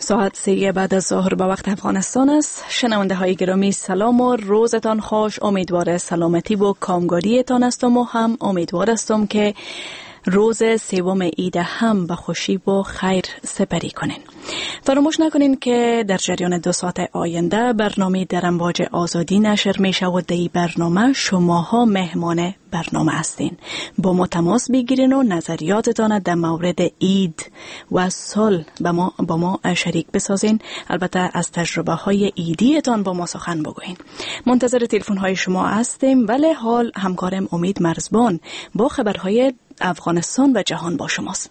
ساعت 3 بعد از ظهر به وقت افغانستان است. شنونده های گرامی سلام و روزتان خوش. امیدوار سلامتی و کامگاریتان هستم و هم امیدوار هستم که روز سوم عید هم به خوشی و خیر سپری کنین. فراموش نکنین که در جریان 2 ساعت آینده برنامه در امواج آزادی نشر می شود. در این برنامه شماها مهمان برنامه هستین. با ما تماس بگیرین و نظریاتتان در مورد عید و سال با ما شریک بسازین. البته از تجربه های عیدیتان با ما سخن بگوین. منتظر تلفن های شما هستیم. ولی حال همکارم امید مرزبان با خبرهای افغانستان و جهان با شماست.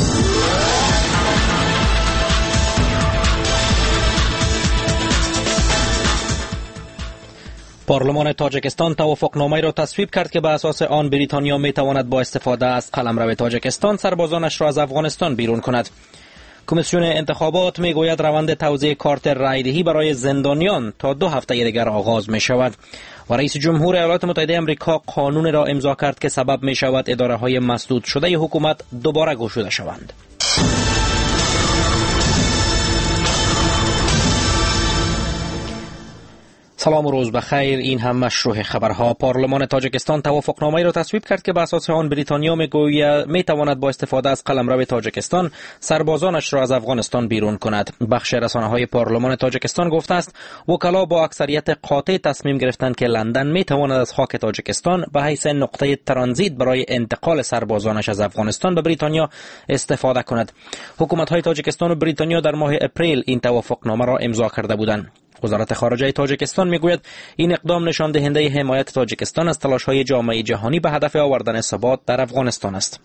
پارلمان تاجیکستان توافقنامه‌ای را تصویب کرد که به اساس آن بریتانیا می‌تواند با استفاده از قلمرو تاجیکستان سربازانش را از افغانستان بیرون کند. کمیسیون انتخابات میگوید روند توزیع کارت رایدهی برای زندانیان تا 2 هفته دیگر آغاز می شود و رئیس جمهور ایالات متحده آمریکا قانون را امضا کرد که سبب می شود اداره‌های مسدود شده حکومت دوباره گشوده شوند. سلام و روز بخیر. این هم مشروع خبرها. پارلمان تاجیکستان توافقنامه‌ای را تصویب کرد که به اساس آن بریتانیا میتواند با استفاده از قلمرو تاجیکستان سربازانش را از افغانستان بیرون کند. بخش رسانه‌های پارلمان تاجیکستان گفته است وکلا با اکثریت قاطع تصمیم گرفتند که لندن میتواند از خاک تاجیکستان به حیث نقطه ترانزیت برای انتقال سربازانش از افغانستان به بریتانیا استفاده کند. حکومت‌های تاجیکستان و بریتانیا در ماه اپریل این توافقنامه را امضا کرده بودند. وزارت خارجه تاجیکستان میگوید این اقدام نشان دهنده حمایت تاجیکستان از تلاش‌های جامعه جهانی به هدف آوردن ثبات در افغانستان است.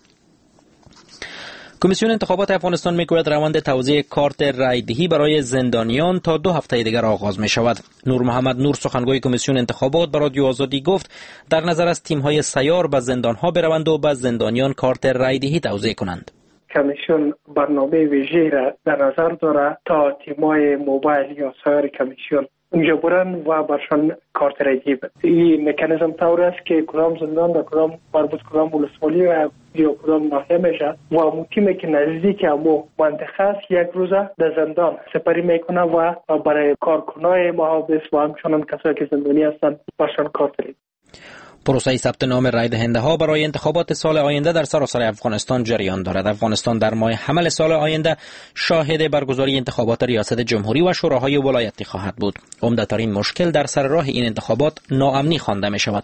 کمیسیون انتخابات افغانستان میگوید روند توزیع کارت رایدهی برای زندانیان تا 2 هفته دیگر آغاز می شود. نور محمد نور سخنگوی کمیسیون انتخابات به رادیو آزادی گفت در نظر است تیم‌های سیار به زندان‌ها بروند و به زندانیان کارت رایدهی توزیع کنند. کمیسیون برنامه ویژه‌ای را در نظر دارد تا تیم‌های موبایل یا سایر کمیسیون اونجا برن و برشان کارت رایدهی بدن. این مکانیزم طور است که کدام زندان در کدام مربوط کدام ولسوالی یا کدام ناحیه میشه و تیمی که نزدیک همو منطقه است یک روزه در زندان سپری میکنه و برای کارکنای محافظ و همچنان کسایی که زندانی هستند برشان کارت رایدهی. پروسه ثبت نام رای دهنده ها برای انتخابات سال آینده در سراسر افغانستان جریان دارد. افغانستان در ماه حمل سال آینده شاهد برگزاری انتخابات ریاست جمهوری و شوراهای ولایتی خواهد بود. عمده‌ترین مشکل در سر راه این انتخابات ناامنی خوانده می شود.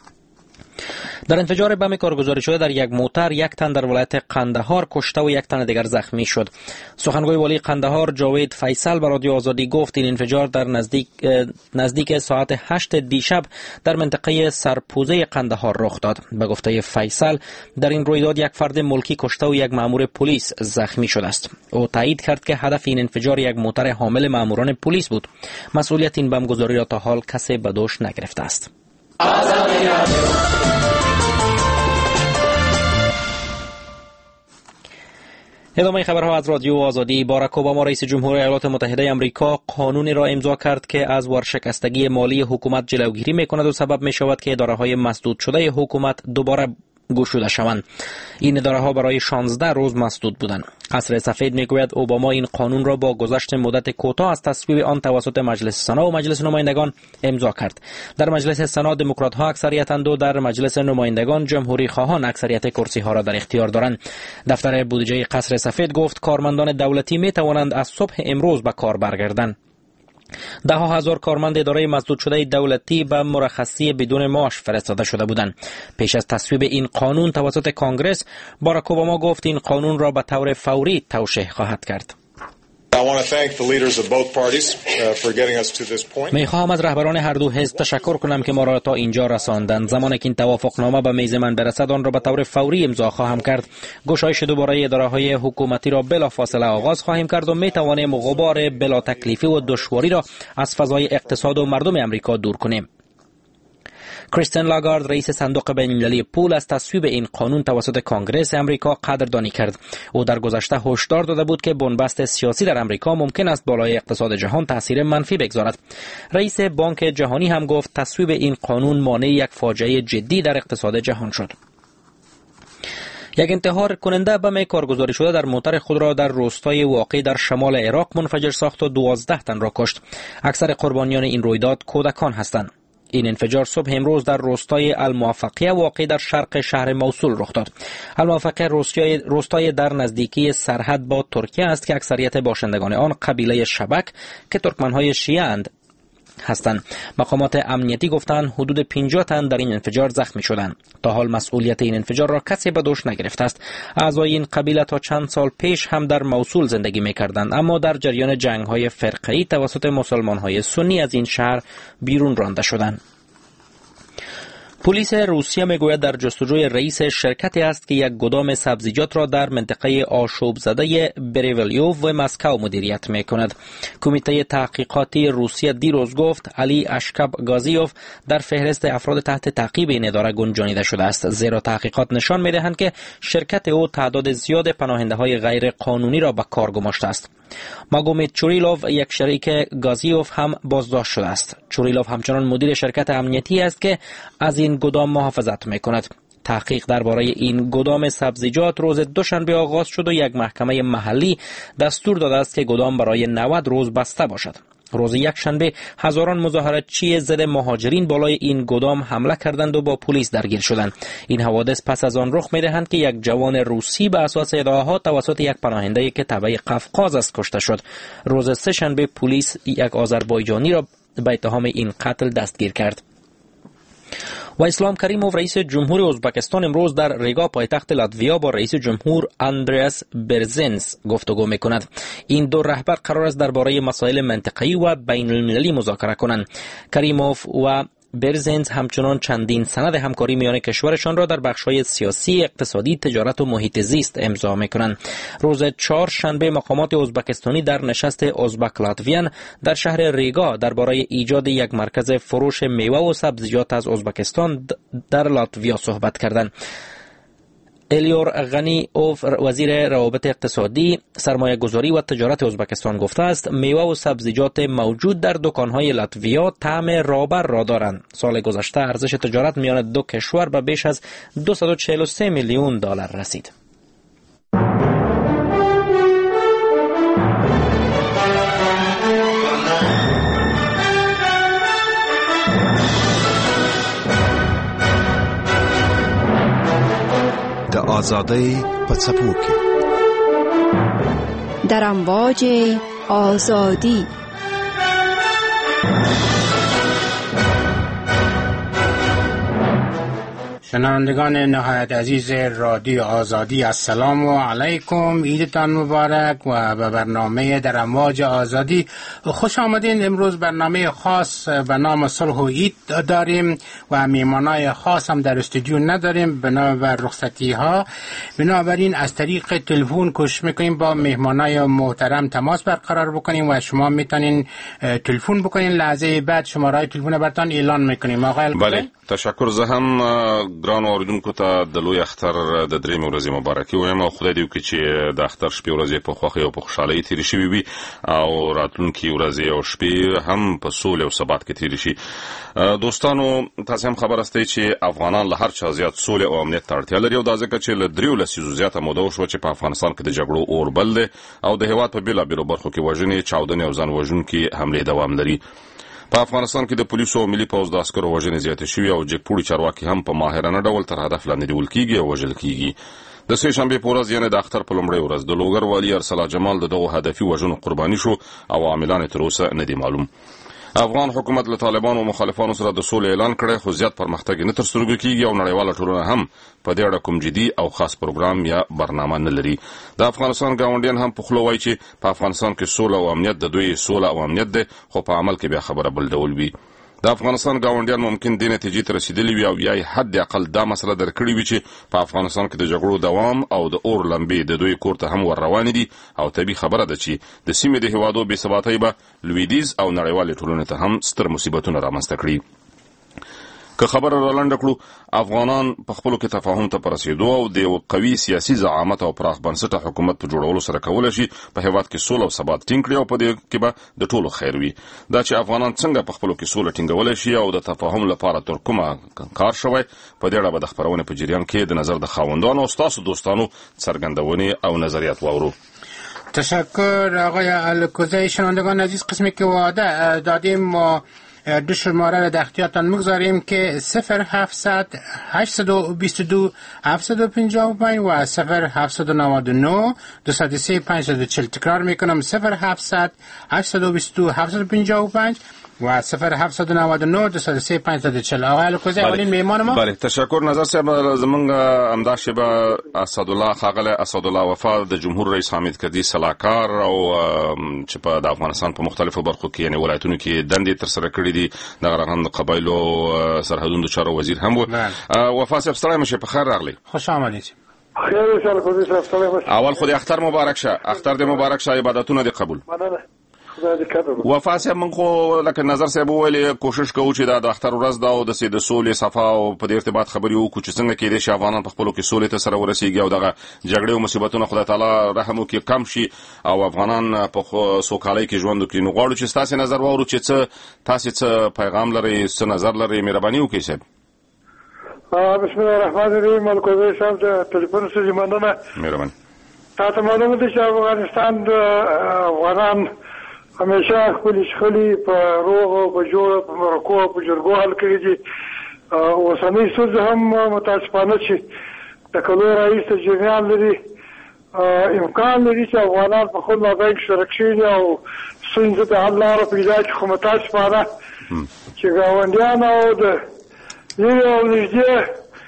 در انفجار بم کارگزاری شده در یک موتر 1 تن در ولایت قندهار کشته و 1 تن دیگر زخمی شد. سخنگوی والی قندهار جاوید فیصل به رادیو آزادی گفت این انفجار در نزدیک ساعت 8 دیشب در منطقه سرپوزه قندهار رخ داد. به گفته فیصل در این رویداد 1 فرد ملکی کشته و 1 مأمور پلیس زخمی شده است. او تایید کرد که هدف این انفجار 1 موتر حامل مأموران پلیس بود. مسئولیت این بمبگذاری را تا حال کسی به دوش نگرفته است. ادامه خبرها از رادیو آزادی. باراک اوباما رئیس جمهور ایالات متحده آمریکا قانونی را امضا کرد که از ورشکستگی مالی حکومت جلوگیری می‌کند و سبب می‌شود که اداره‌های مسدود شده حکومت دوباره گشوده شوند. این اداره‌ها برای 16 روز مسدود بودند. قصر سفید میگوید اوباما این قانون را با گذشت مدت کوتاه از تصویب آن توسط مجلس سنا و مجلس نمایندگان امضا کرد. در مجلس سنا دموکرات‌ها اکثریتند و در مجلس نمایندگان جمهوری خواهان اکثریت کرسی‌ها را در اختیار دارند. دفتر بودجه قصر سفید گفت کارمندان دولتی می‌توانند از صبح امروز به کار برگردند. 10,000 کارمند اداره مسدود شده دولتی به مرخصی بدون معاش فرستاده شده بودند. پیش از تصویب این قانون توسط کنگره، باراک اوباما گفت این قانون را به طور فوری توشیح خواهد کرد. میخواهم از رهبران هر دو حزب تشکر کنم که ما را تا اینجا رساندند. زمانی که این توافقنامه به میز من برسد آن را به طور فوری امضا خواهم کرد. گشایش دوباره اداره‌های حکومتی را بلافاصله آغاز خواهیم کرد و میتوانیم غبار بلا تکلیفی و دشواری را از فضای اقتصاد و مردم امریکا دور کنیم. کریستین لاگارد رئیس صندوق بین‌المللی پول از تصویب این قانون توسط کنگره امریکا قدردانی کرد. او در گذشته هشدار داده بود که بنبست سیاسی در امریکا ممکن است بالای اقتصاد جهان تاثیر منفی بگذارد. رئیس بانک جهانی هم گفت تصویب این قانون مانع یک فاجعه جدی در اقتصاد جهان شد. یک انتحار کننده بم کارگزاری شده در موتر خود را در روستای واقع در شمال عراق منفجر ساخت و 12 تن را کشت. اکثر قربانیان این رویداد کودکان هستند. این انفجار صبح امروز در روستای الموفقیه واقع در شرق شهر موصول رخ داد. الموفقیه روستای در نزدیکی سرحد با ترکیه است که اکثریت باشندگان آن قبیله شبک که ترکمنهای شیعه اند هستند. مقامات امنیتی گفتند حدود 50 تن در این انفجار زخمی شدند. تا حال مسئولیت این انفجار را کسی به دوش نگرفته است. اعضای این قبیله تا چند سال پیش هم در موصول زندگی می‌کردند، اما در جریان جنگ‌های فرقه‌ای توسط مسلمان‌های سنی از این شهر بیرون رانده شدند. پلیس روسیه میگوید در جستجوی رئیس شرکتی است که یک گدام سبزیجات را در منطقه آشوب زده بریولیوف و مسکو مدیریت میکند. کمیته تحقیقاتی روسیه دیروز گفت علی اشکب گازیوف در فهرست افراد تحت تعقیب این اداره گنجانیده شده است، زیرا تحقیقات نشان میدهند که شرکت او تعداد زیاد پناهنده‌های غیر قانونی را به کار گماشته است. ماگومید چوریلوف، یک شریک گازیوف، هم بازداشت شده است. چوریلوف همچنان مدیر شرکت امنیتی است که از این گدام محافظت میکند. تحقیق درباره این گدام سبزیجات روز دوشنبه آغاز شد و یک محکمه محلی دستور داده است که گدام برای 90 روز بسته باشد. روز یکشنبه هزاران مظاهراتچی ضد مهاجرین بالای این گدام حمله کردند و با پلیس درگیر شدند. این حوادث پس از آن رخ می‌دهند که یک جوان روسی به اساس ادعاها توسط یک پناهنده که تبع قفقاز است کشته شد. روز سه‌شنبه پلیس یک آذربایجانی را به اتهام این قتل دستگیر کرد. و اسلام کریموف، رئیس جمهور ازبکستان، امروز در ریگا پایتخت لاتویا با رئیس جمهور اندریاس برزینس گفتگو میکند. این دو رهبر قرار است درباره مسائل منطقه‌ای و بین المللی مذاکره کنند. کریموف و برزینس همچنان چندین سند همکاری میان کشورشان را در بخش‌های سیاسی، اقتصادی، تجارت و محیط زیست امضا می‌کنند. روز چهارشنبه مقامات ازبکستانی در نشست ازبک لاتویان در شهر ریگا درباره ایجاد یک مرکز فروش میوه و سبزیجات از ازبکستان در لاتویا صحبت کردند. الیور غنی اوف، وزیر روابط اقتصادی، سرمایه گذاری و تجارت ازبکستان گفته است میوه و سبزیجات موجود در دکان‌های لاتویا طعم رابر را دارند. سال گذشته ارزش تجارت میان دو کشور به بیش از 243 میلیون دلار رسید. د آزادۍ په څپو کې در امواج آزادی. شنوندگان نهایت عزیز رادیو آزادی، السلام علیکم، عیدتان مبارک و به برنامه در امواج آزادی خوش آمدین. امروز برنامه خاص به نام صلح و عید داریم و میهمانای خاص هم در استودیو نداریم بنابر رخصتی ها. بنابراین از طریق تلفن کوشش میکنیم با میهمانای محترم تماس برقرار بکنیم و شما میتونین تلفن بکنین. لحظه بعد شماره تلفن براتون اعلان میکنیم. آقای بله، تشکر. زه هم ګران اوریدونکو ته د لوی اختر د درېمې ورځې مبارکي وایم او خدای دې وکړي چې د اختر شپې ورځې په خوښۍ او په خوشحالۍ تېرې شوي وي او راتلونکي ورځې او شپې هم په سولې او ثبات کې تېرې شي. دوستانو، تاسو هم خبر استئ چې افغانان له هر چا زیات سولې او امنیت ته اړتیا لري او دا ځکه چې له 3 لسیزو زیاته موده وشوه چې په افغانستان کې د جګړو اور بل دی او د هېواد په بېلابېلو برخو کې وژنې، چاودنې او ځان وژونکي حملې دوام لري. په افغانستان کې د پولیسو او ملي پوځ د عسکرو وژنې زیاتې شوي او جګپوړي چارواکي هم په ماهرانه ډول تر هدف لاندې نیول کېږي او وژل کېږي. د سه شنبې په ورځ یعنې د اختر په لومړۍ ورځ د لوګر والي ارسلا جمال د دغو هدفي وژنو قرباني شو او عاملان تر اوسه نه دي معلوم. افغان حکومت له طالبانو او مخالفانو سره د سولې اعلان کړی، خو زیات پرمختګ نه تر سترګو کېږي او نړیواله ټولنه هم په دې اړه کوم جدي او خاص پروګرام یا برنامه نه لري. د افغانستان ګاونډیان هم په خوله وایي چې په افغانستان کې سوله او امنیت د دوی سوله او امنیت دی، خو په عمل کې بیا خبره بل ډول وي. د افغانستان ګاونډیان ممکن دې نتیجې ته رسیدلی وي او یا حد اقل دا مسله درکړې وي چې په افغانستان کې د جګړو دوام او د اور لمبې د دوی کور ته هم ور روانې دي او طبیعي خبره ده چې د سیمې د هیوادو بې ثباتۍ به لویدیځ او نړیوالې ټولنې ته هم ستر مصیبتونه رامنځته کړي. که خبر را لنډ کړو، افغانان په خپلو کې تفاهم ته په رسېدو او د یو قوي سیاسي زعامت او پراخ بنسټه حکومت په جوړولو سره کولی شي په هېواد کې سوله او ثبات ټینګ کړي او په دې کې به د ټولو خیر وي. دا چې افغانان څنګه په خپلو کې سوله ټینګولی شي او د تفاهم لپاره تر کومه کار شوی، په دې اړه به د خپرونې په جریان کې د نظر د خاوندانو او ستاسو دوستانو څرګندونې او نظریات واورو. تشکر آقای الکوزی. شنوندگان عزیز، قسمی که وعده دادیم ما دو شماره را در اختیارتان میگذاریم که 0700 822 755 و 0799 203 540. تکرار میکنم 0700 822 755 و 0799 203 540. آقای الکوزی اولین میهمان ما. بله، تشکر. نظر صاحب، زمونږ همدا شیبه اسدالله ښاغلی اسدالله وفا د جمهور رئیس حامد کرزي سلاکار او چې په د افغانستان په مختلفو برخو کې یعنی ولایتونو کې دندې ترسره کړې دي، دغه رقم د قبایلو سرحدونو چارو وزیر هم و. وفا صاحب ستړی مشه، په خیر راغلی. خوش آمدید. خیر اوسه الکوزی صاحب، ستړی مشه. اول خو د اختر مبارک شه. اختر دې مبارک شه، عبادتونه دې قبول. مننه. وفا صاحب، من خو لکه نظر صاحب ویلي کوشش کوو چې د اختر ورځ دا او د سولې صفا او په دې ارتباط خبرې وکړو چې څنګه کېدای شي افغانان په خپلو کې سولې ته سره ورسېږي او دغه جګړې او مصیبتونه خدای تعالی رحم وکړي کم شي او افغانان په سوکالۍ کې ژوند وکړي. نو غواړو چې ستاسې نظر واورو چې تاسې څه پیغام لرئ، څه نظر لرئ، مهرباني وکړئ صاحب. بسم الله الرحمن الرحیم. الکوزی صاحب د ټلیفون څخه مننه. مهرباني. تاسو معلومه ده چې افغانستان د افغانان همیشه خپل شخړې په روغ او په جوړ په مرکو او په جرګو حل کړي دي. اوسنۍ ستونزه هم متاسفانه چې د کلو رئیس جریان لري، امکان لري چې افغانان په خپل مابین کې شریک شي او ستونزې ته حل لاره پیدا کړي، خو متاسفانه چې ګاونډیان او د لرې او نږدې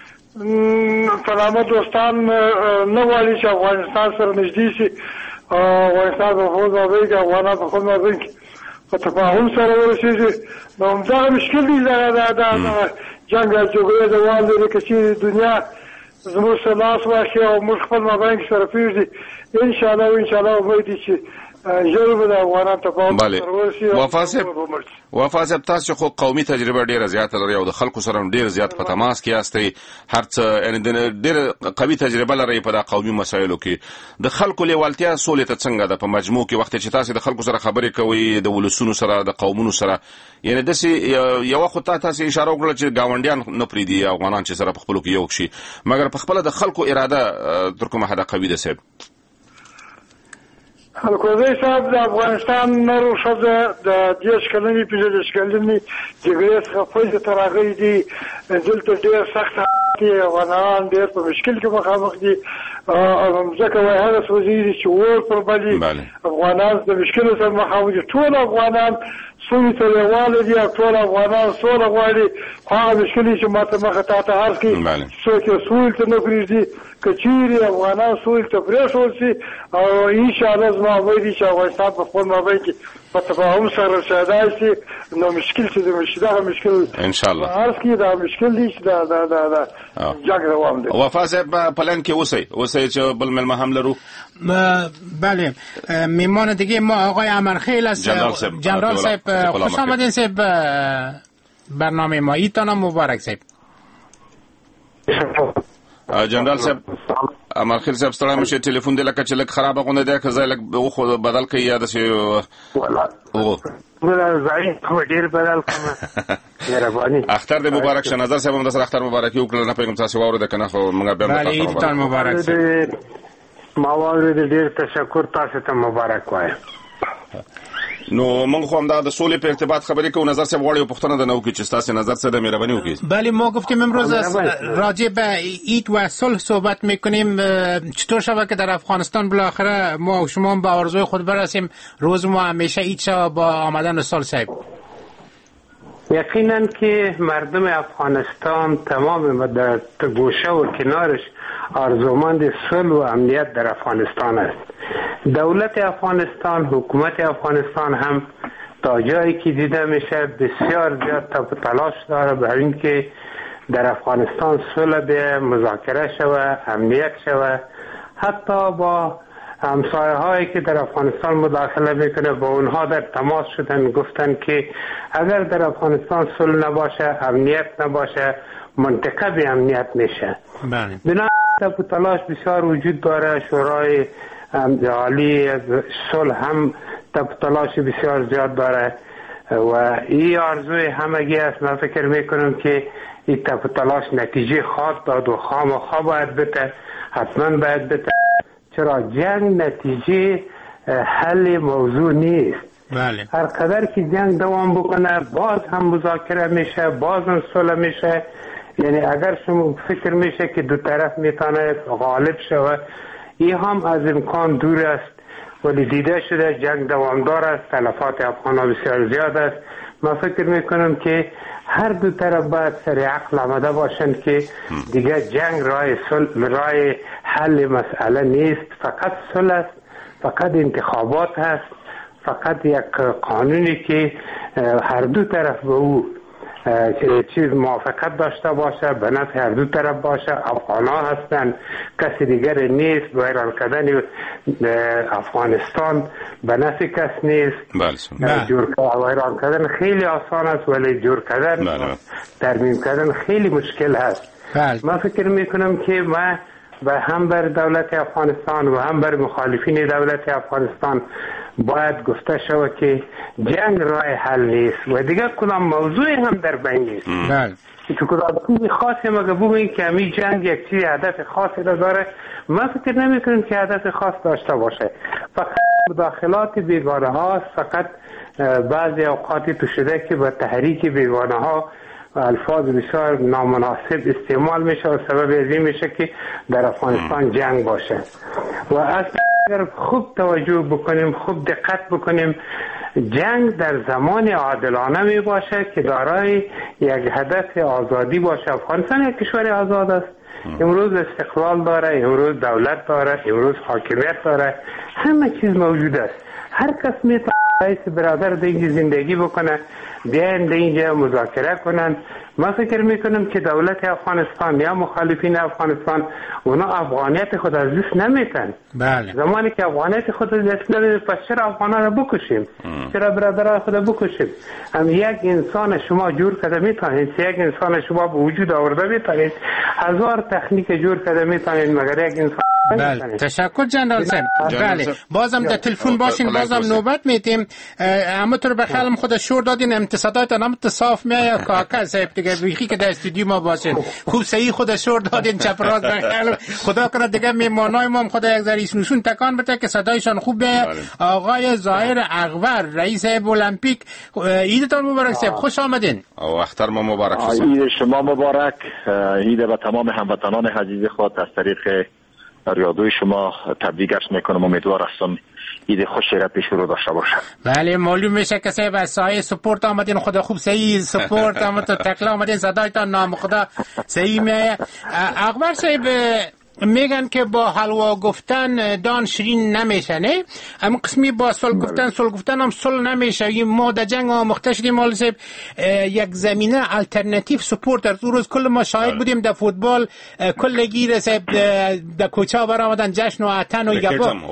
په نامه دوستان نه غواړي چې افغانستان سره نږدې شي. افغانستان په خپل مابین کې افغانان په خپل مابین کې په تفاهم سره ورسېږي. نو همدغه مشکل دی، دا جنګ او جګړې دوام لري که چې دنیا زموږ سره لاس واخلي او موږ خپل مابین کې سره پرېږدي. انشاءالله امید دی چې ژر به د افغانان تفاهم سره ورسي. وفا صاحب، تاسو خو قومي تجربه ډیره زیاته لرئ او د خلکو سره ډیر زیات په تماس کې یاستئ، هر څه یعنی ډیر قوي تجربه لرئ په د قومي مسایلو کې. د خلکو لیوالتیا سولې ته څنګه ده په مجموع کې وخت چې تاسو د خلکو سره خبرې کوئ، د ولسونو سره، د قومونو سره؟ یعنی داسې یو خو تاسو اشاره وکړه چې ګاونډیان نه پریدي افغانان چې سره په خپلو کې یو شي، مګر په خپل د خلکو اراده تر کومه حد قوي ده صاحب؟ الکوزی صاحب، د افغانستان نرو ښځه د 10 کلنې 15 کلنې جګړې څخه فیض ته راغلي دي. دلته ډېر سخت دي، افغانان ډېر په مشکل کې مخامخ دي. ځکه وایي هغه سوځي دي چې اور پر بلي. افغانان د مشکلو سره مخامخ دي. ټول افغانان سولې ته لیواله دي او ټول افغانان سوله غواړي. خو هغه مشکلې چې ماته مخه ته عرض کړي، څوک یې سولې ته نه پرېږدي. که چیرې افغانان سولې ته پرېښول شي او انشاءالله زما امید دی چې افغانستان په خپل مابین کې په تفاهم سره رسېدای شي، نو مشکل چې دغه مشکل انشاءالله عرض کړي، دا مشکل دی چې د جنګ دوام دی. وفا صاحب، پلان کې اوسئ چې بل مېلمه هم لرو. بله، میمان دیگه ما آقای امرخیل است. جنرال صاحب خوش آمدین صاحب برنامه ما. ایتانا مبارک صاحب. جنرال صاحب، امرخیل صاحب ستړی مشه، ټلیفون دی لکه چې لږ خرابه غونډه دی، که ځای لږ وخو بدل کړئ یا داسې ډېر بدل کړم. مهرباني. اختر دې مبارک شه. نظر صاحب هم درسره اختر مبارکي وکړه. نه پوهېږم تاسې واورېده که نه، خو موږ بیا بله، عیدتان مبارک صاحب. ما واورېده، ډېر تشکر. تاسو ته مبارک وایم. نو موږ خو همدا د سولې په ارتباط خبرې کوو. نظر صاحب غواړي پوښتنه ده نه وکړي چې ستاسې نظر څه ده، مهرباني وکړئ. بله، ما گفتیم امروز راجع به عید و صلح صحبت میکنیم. چطور شود که در افغانستان بالاخره ما و شما به آرزوی خود برسیم، روز ما همیشه عید شود با آمدن سال صاحب؟ یقینا که مردم افغانستان تمام در گوشه و کنارش آرزومند صلح و امنیت در افغانستان است. دولت افغانستان، حکومت افغانستان هم تا جایی که دیده میشه بسیار زیاد تلاش داره برای اینکه در افغانستان صلح به مذاکره شود، امنیت شود، حتی با همسایه هایی که در افغانستان مداخله میکنه با اونها در تماس شدن، گفتن که اگر در افغانستان صلح نباشه، امنیت نباشه، منطقه بی امنیت میشه. بنا تب تلاش بسیار وجود داره. شورای عالی صلح هم تب تلاش بسیار زیاد داره و این آرزوی همگی است. من فکر میکنم که این تب تلاش نتیجه خواهد داد و خامخا باید بده، حتما باید بده. چرا جنگ نتیجه حل موضوع نیست. بله. هر قدر که جنگ دوام بکنه باز هم مذاکره میشه، باز هم صلح میشه. یعنی اگر شما فکر میشه که دو طرف میتونه غالب شود، این هم از امکان دور است. ولی دیده شده جنگ دوامدار است، تلفات افغان‌ها بسیار زیاد است. من فکر میکنم که هر دو طرف باید سر عقل آمده باشند که دیگه جنگ راه حل مسئله نیست. فقط صلح است، فقط انتخابات است، فقط یک قانونی که هر دو طرف به او چیز موافقت داشته باشه، به نفع هر دو طرف باشه. افغان‌ها هستند، کسی دیگر نیست. ویران کردن افغانستان به نفع کس نیست. ویران کردن خیلی آسان است ولی جور کردن، ترمیم کردن خیلی مشکل هست. من فکر میکنم که ما و هم بر دولت افغانستان و هم بر مخالفین دولت افغانستان باید گفته شود که جنگ راه حل نیست و دیگه کدام موضوعی هم در بین نیست. که کدام خاصی مگه بگوییم که همین جنگ یک چیز هدف خاصی داره. من فکر نمی کنم که هدف خاص داشته باشه. فقط مداخلات بیگانه ها، فقط بعضی اوقاتی تو شده که با تحریک بیگانه ها الفاظ بسیار نامناسب استعمال میشه و سبب از این میشه که در افغانستان جنگ باشه. و اگر خوب توجه بکنیم، خوب دقت بکنیم، جنگ در زمان عادلانه می باشه که دارای یک هدف آزادی باشه. افغانستان یک کشور آزاد است. امروز استقلال داره، امروز دولت داره، امروز حاکمیت داره، همه چیز موجود است. هر کس میتونه رئیس برادر در اینجا زندگی بکنه، بیاین در اینجا مذاکره کنن. من فکر میکنم که دولت افغانستان یا مخالفین افغانستان اونا افغانیت خود از دست نمیتن. بله. زمانی که افغانیت خود از دست نمیتن، پس چرا افغانا را بکشیم؟ چرا برادران خود بکشیم؟ هم یک انسان شما جور کرده میتونید، یک انسان شما به وجود آورده میتونید، هزار تکنیک جور کرده میتونید، مگر یک انسان. بله، تشکر جنرال صاحب. بله، بازم در تلفن باشین، بازم نوبت میتیم. اما تو به خیالم خود شور دادین، امتصادات هم تصاف میایه کاکا صاحب دیگه بیخی که در استودیو ما باشین. خوب صحیح خود شور دادین چپ راست. به خیالم خدا کنه دیگه میمانای ما خدا یک ذره ایشون تکان بده که صدایشان خوب بیایه. آقای ظاهر اغور، رئیس المپیک، عیدتان مبارک صاحب، خوش آمدین. او اختر ما مبارک. عید شما مبارک. عید به تمام هموطنان عزیز خود از طریق رادیوی شما تبریکش میکنم. امیدوار هستم عید خوشی را پیش رو داشته باشم. بله، معلوم میشه که صاحب از سایه سپورت آمدین. خدا خوب صحیح سپورت آمد، تکلا آمدین، صدایتان نام خدا صحیح میایه. اغبر صاحب میگن که با حلوا گفتن دان شیرین نمیشه، نه؟ اما قسمی با صلح گفتن هم صلح نمیشه. این ما در جنگ آموخته شدیم مال صاحب یک زمینه الटरनेटिव سپورت. در روز کل ما شاهد بودیم در فوتبال کل گیر صاحب در کوچه برآمدن جشن و عطن و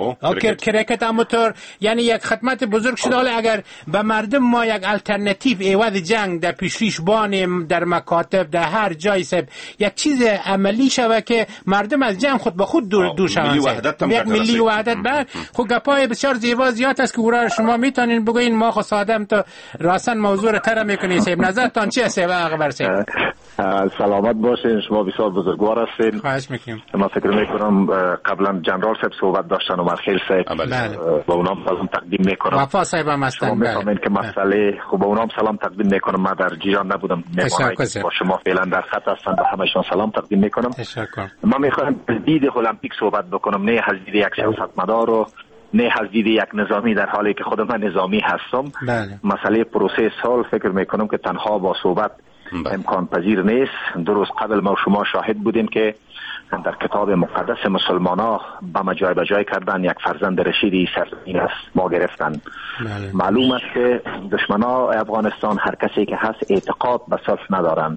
کرکت هم طور، یعنی یک خدمت بزرگ شده. حالا اگر به مردم ما یک الटरनेटिव عوض جنگ در پیشریش بانیم، در مکاتب، در هر جای صاحب یک چیز عملی شوه که مردم از جنگ خود به خود دور شوند، یک ملی وحدت. بعد خب گپای بسیار زیبا زیاد است که اورا شما میتونین بگوین. ما خو سادم تو راسن موضوع رو تر میکنی صاحب. نظرتان چیه صاحب اغبر صاحب؟ سلامت باشین، شما بسیار بزرگوار هستین. خواهش میکنم. من فکر میکنم قبلا جنرال صاحب صحبت داشتن و مرخیل صاحب با اونام سلام تقدیم میکنم. وفا صاحب هم هستن. شما میفهمین که مسئله خوب اونام سلام تقدیم میکنم. من در جیران نبودم، با شما فعلا در خط هستن، به همشون سلام تقدیم میکنم. تشکر. من میخوام دید المپیک صحبت بکنم، نه از دید یک سیاستمدار و نه از دید یک نظامی، در حالی که خود من نظامی هستم. مسئله پروسه صلح فکر میکنم که تنها با صحبت امکان پذیر نیست. درست قبل ما شما شاهد بودیم که در کتاب مقدس مسلمانا به جای کردن یک فرزند رشیدی سرزمین است ما گرفتن. معلوم است که دشمنا افغانستان هر کسی که هست اعتقاد به صلح ندارند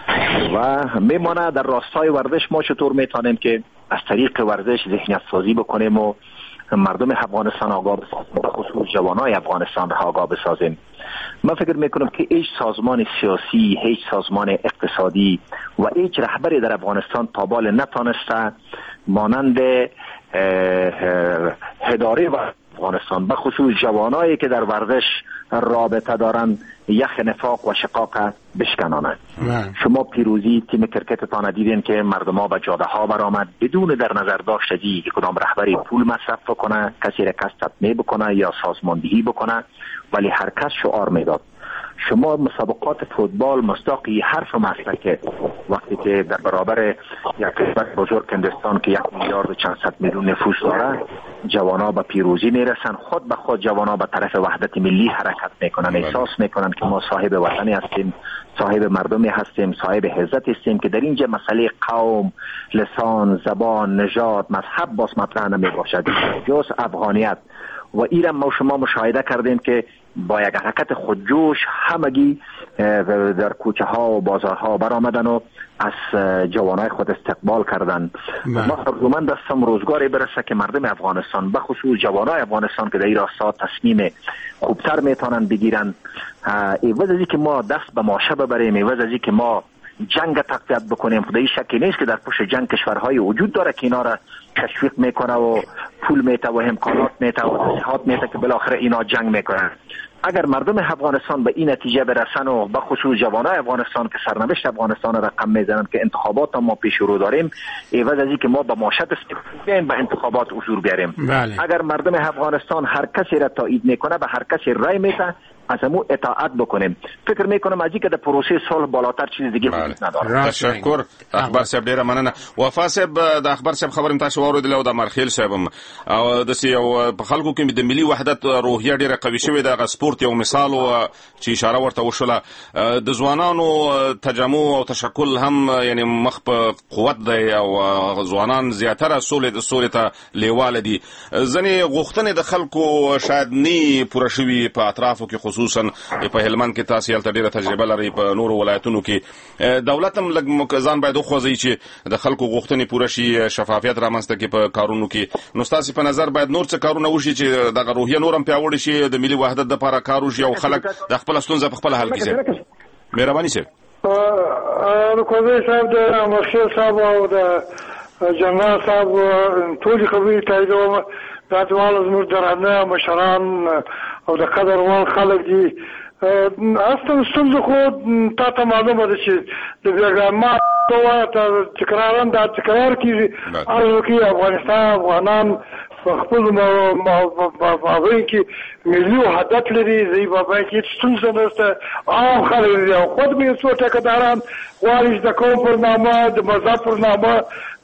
و میمانه در راستای ورزش ما چطور میتونیم که از طریق ورزش ذهنیت سازی بکنیم و مردم افغانستان آگاه بسازیم، به خصوص جوانای افغانستان را آگاه بسازیم. من فکر میکنم که هیچ سازمان سیاسی، هیچ سازمان اقتصادی و هیچ رهبری در افغانستان تا بال نتانسته مانند هداره و افغانستان به خصوص جوانایی که در ورزش رابطه دارن یخ نفاق و شقاق بشکنانه. شما پیروزی تیم کرکتتان دیدین که مردم ها به جاده ها برآمد بدون در نظر داشتگی که کدام رهبری پول مصرف بکنه، کسی را کس تطمیع بکنه یا سازماندهی بکنه، ولی هر کس شعار میداد. شما مسابقات فوتبال مصداقی حرف مسئله که وقتی که در برابر یک کشور بزرگ هندوستان که 1 میلیارد و چند صد میلیون نفوس داره جوانا به پیروزی میرسن، خود به خود جوانا به طرف وحدت ملی حرکت میکنن، احساس میکنن که ما صاحب وطنی هستیم، صاحب مردمی هستیم، صاحب عزت هستیم که در اینجا مسئله قوم، لسان، زبان، نژاد، مذهب باز مطرح نمی باشد، جز افغانیت. و ایران ما شما مشاهده کردیم که با یک حرکت خودجوش همگی در کوچه ها و بازارها برآمدن و از جوانای خود استقبال کردن. ما آرزومند هستم روزگاری برسه که مردم افغانستان به خصوص جوانای افغانستان که در این راستا تصمیم خوبتر میتونن بگیرن، عوض از اینکه ما دست به ماشه ببریم، عوض از اینکه ما جنگ تقویت بکنیم، خدایی شکی نیست که در پشت جنگ کشورهای وجود داره که اینا را تشویق میکنه و پول میته و امکانات میته و تسهیلات میته که بالاخره اینا جنگ میکنن. اگر مردم افغانستان به این نتیجه برسن و به خصوص جوانای افغانستان که سرنوشت افغانستان رقم میزنن که انتخابات ما پیش رو داریم، عوض از اینکه ما به ماشط استفاده به انتخابات حضور بیاریم، اگر مردم افغانستان هر کسی را تایید میکنه به هر کسی رای میده از همون اطاعت بکنیم. فکر میکنم از اینکه در پروسه صلح بالاتر چیز دیگه وجود نداره. تشکر اخبار صاحب، ډیره مننه. وفا صاحب د اخبار صاحب خبرم تاسو واورېدل او د مرخیل صاحب او د سیو په خلکو کې د ملي وحدت روحیه ډیره قوي شوې ده. غ سپورت یو مثال او چې اشاره ورته وشوله د ځوانانو تجمع او تشکل هم یعنی مخ په قوت دی او ځوانان زیاتره سولې ته لیواله دي. ځنې غوښتنې د خلکو شاید نه پوره شوي په اطرافو کې، خصوصا په هلمند کې تاسو یې ډیره تجربه لري، په نورو ولایتونو کې دولت هم لږ ځان باید وخوځي چې د خلکو غوښتنې پوره شي، شفافیت رامنځته کړي په کارونو کې. نو تاسو په نظر باید نور څه کارونه وشي چې دغه روحیه نور هم پیاوړې شي، د ملي وحدت لپاره کار وشي او خلک د خپل ستونزې په خپل حل کړي. مهرباني صاحب. کوزی صاحب د مرشد صاحب او د جنرال صاحب ټول خبرې تاییدوم. دا ټول زموږ درانه مشران او د قدر وړ خلک دي. اصلا ستونزه خو تا ته معلومه ده چې د بیګرما ته تکرارا دا تکرار کیږي. ارزو کې افغانستان افغانان خپل مابین کې ملي وحدت لري، زی بابا کې ستونزه نشته. عام خلک دي او خود به څو ټکداران غواړي د قوم پر نامه، د مذهب پر نامه،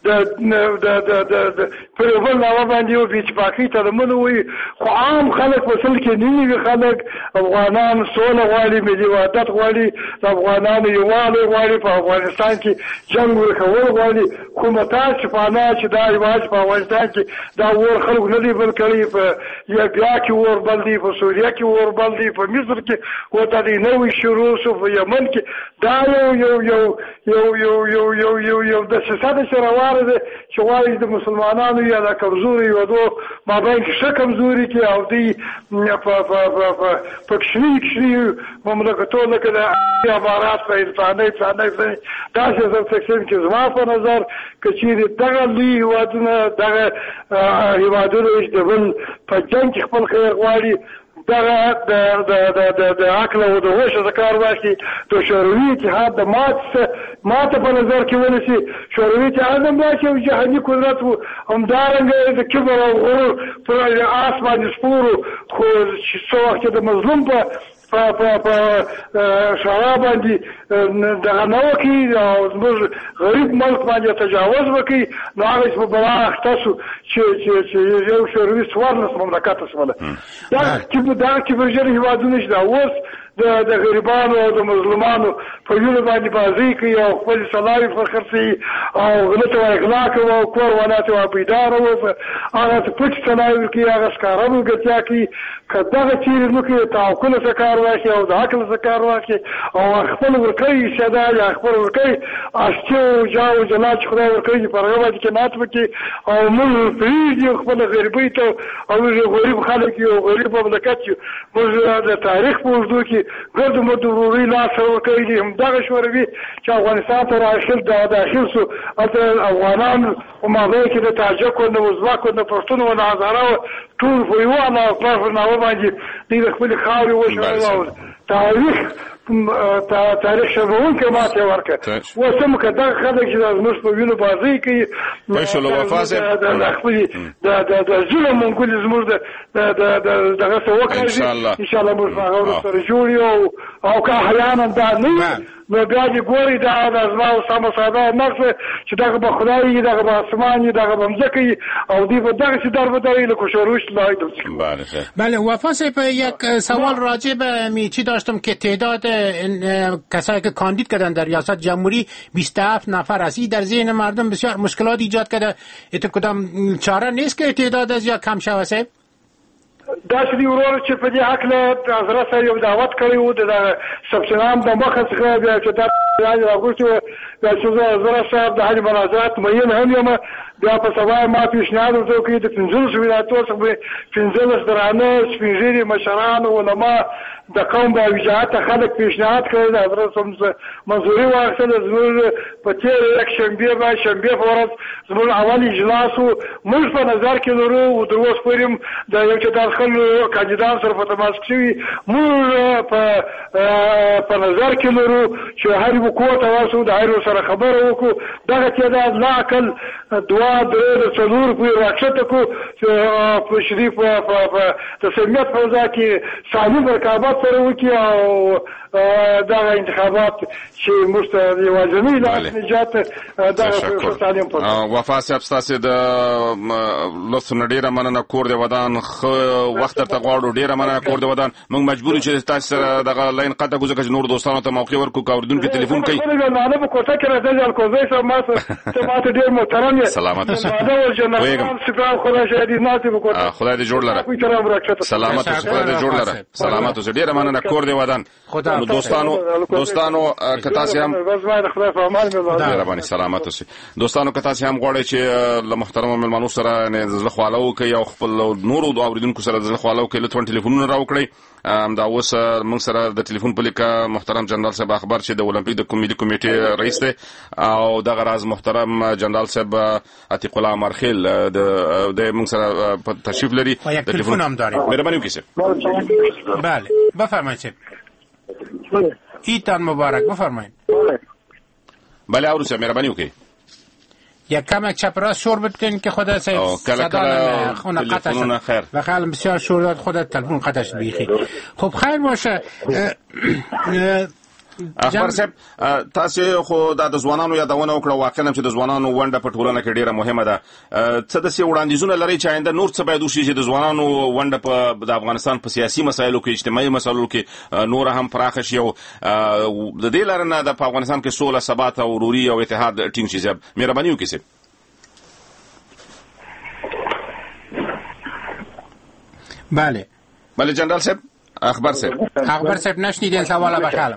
د پرېبل نامه باندې او اتفاقي تړمونه وي. خو عام خلک په اصل کې نیوي خلک افغانان سوله غواړي، ملي وحدت غواړي، د افغانانو یووالی غواړي، په افغانستان کې جنګ ورکول غواړي. خو متاسفانه شفانه چې دا رواج په افغانستان کې دا ور خلک نه دی بل کړی، په لیبیا کې ور بل دی، په سوریه کې ور بل دی، په مصر کې وته دی نوې شروع شو، په یمن کې دا یو د سیاست سره وارد چې غواړي د مسلمانانو یا د کمزوري یو دو مابین کې څه کمزوري کې او دی په کشري مملکتونو کې د امارات په انساني پلانې داسې زم تقسیم کې زما په نظر کچېرې دغه لوی هیوادونه دغه هیوادونه چې د بل په جنګ کې خپل خیر غواړي، دغه د عقل او د هوش ذکر واخلي، د شوروي اتحاد د ماته په نظر کې ونیسي. شوروي اتحاد هم داسې یو جهاني قدرت و، همدارنګه د کبر او غرور پر آس باندې سپور، خو څو وخت د مظلوم په شورا باندې دغه نه وکړي او زموږ غریب ملک باندې تجاوز وکړي، نو هغه په بلا اخته شو چې یو شوروي 14 مملکت شوله. دا چې برجر هیوادونه چې دا اوس د غریبانو او د مظلومانو په وینو باندې بازی کوي او خپل سلاوي فخرسي او غلط او اغلا کوي او کور ولات او پیدار او هغه پټ سلاوي کوي هغه سکارو ګټیا کوي کداغه چیرې نو کې تعقل سکار واخي او د عقل سکار واخي او خپل ورکي شدا یا خپل ورکي اشتو جاو جلال خدای ورکي په هغه کې نات وکي او موږ پیږي خپل غریبي ته او غریب خلک یو غریب مملکت یو موږ د تاریخ په وجود کې ګرد مدوري لا سره کوي هم دغه شوروي چې افغانستان ته راخل داخل سو افغانان او مابه کې د تاجک او ازبک او پښتون او هزاره ټول په یو انا طرف نه باندې د خپل خاوري وشو تاریخ شبون کې ماته ورکه وسم کده خلک چې زموږ په وینو بازی کوي ماشاء الله وفاسه د خپل د ظلم منګول زموږ د دغه څه وکړي ان شاء الله موږ هغه سره جوړ او که احیانا دا نه نو بیا دې ګوري دا د ازماو سم ساده نقص چې دغه به خدای دغه به اسمان دغه به مزکی او دی به دغه چې در به دایي له کوشروش لایدو بله وفاسه په یک سوال راجع به میچی داشتم که تعداد کسایی که کاندید کردن در ریاست جمهوری 27 نفر است. در ذهن مردم بسیار مشکلات ایجاد کرده. کدام چاره نیست که تعداد از یا کم شوه صاحب؟ دا چې دی ورور چې په دې حق له حضرت یو دعوت کړی و د سبسنام د مخه څخه بیا چې دا راغوښتو بیا چې حضرت صاحب د حج مناظرات مېن هم یم بیا په سبا ما پیشنهاد وکړ د 15 ولایتونو څخه 15 درانه سپینږیري مشران او علما د قوم د وجاهت خلک پیشنهاد کړی د حضرت منظوري واخیستل زموږ په تیر یک شنبه په ورځ زموږ اول اجلاس موږ په نظر کې لرو او د اوس پورې د یو چې داخل کاندیدان سره په تماس کې موږ په نظر کې لرو چې هر یو کوټه واسو د هر سره خبرو وکړو دغه چې دا لاکل دوا د څلور په راکښته کو په شریف په تسمیت په ځکه سالم رقابت سره وکي او دا انتخابات چې مستند یوازینی لاس نجات دا سالم په وفا صاحب تاسو د لوث نډیره مننه کور دی ودان وخت ته غواړو ډیره مننه کور دی ودان موږ مجبور چې تاسو سره دغه لاین قطع کوزه چې نور دوستانو ته موقع ورکو کاوردون کې ټلیفون کوي نه په کوټه کې راځي الکوزي سره ما ته ډیر محترم سلامت اوسه خدای دې جوړ لره سلامت اوسه خدای دې جوړ لره سلامت اوسه ډیره مننه کور دی ودان دوستانو کتا سي هم مهرباني سلامت اوسه دوستانو کتا سي هم غواړي چې له محترم ملمنو سره نه زله خواله کوي او خپل نور او اوریدونکو سره زله خواله کوي لته ټلیفونونه راوکړي دا اوس موږ سره د ټلیفون په لیکه محترم جنرال صاحب اخبار چې د اولمپیک د کمیټې رئیس دی او دغه راز محترم جنرال صاحب عتیق الله مرخیل د موږ سره تشریف لري د ټلیفون هم داري مهرباني وکړئ بله بفرمایید ایتان مبارک بفرمایید بله اوروسه مهرباني وکړئ یک کمک چپ راست شور بکنین که خدا صدا خونه قطع شد و خیلی بسیار شور داد خدا تلفون قطع شد بیخی خب خیر باشه اخبار صاحب تاسو خو د ځوانانو یادونه وکړه واقعا چې د ځوانانو ونډه په ټولنه کې ډیره مهمه ده څه د سی وړاندیزونه لري چې آینده نور څه باید وشي چې د ځوانانو ونډه په د افغانستان په سیاسي مسایلو کې اجتماعي مسایلو کې نور هم پراخه شي او د دې لپاره نه د افغانستان کې سوله ثبات او وروري او اتحاد ټینګ شي صاحب مهرباني وکړئ بله جنرال صاحب اخبار صاحب نشنیدین سوال بخاله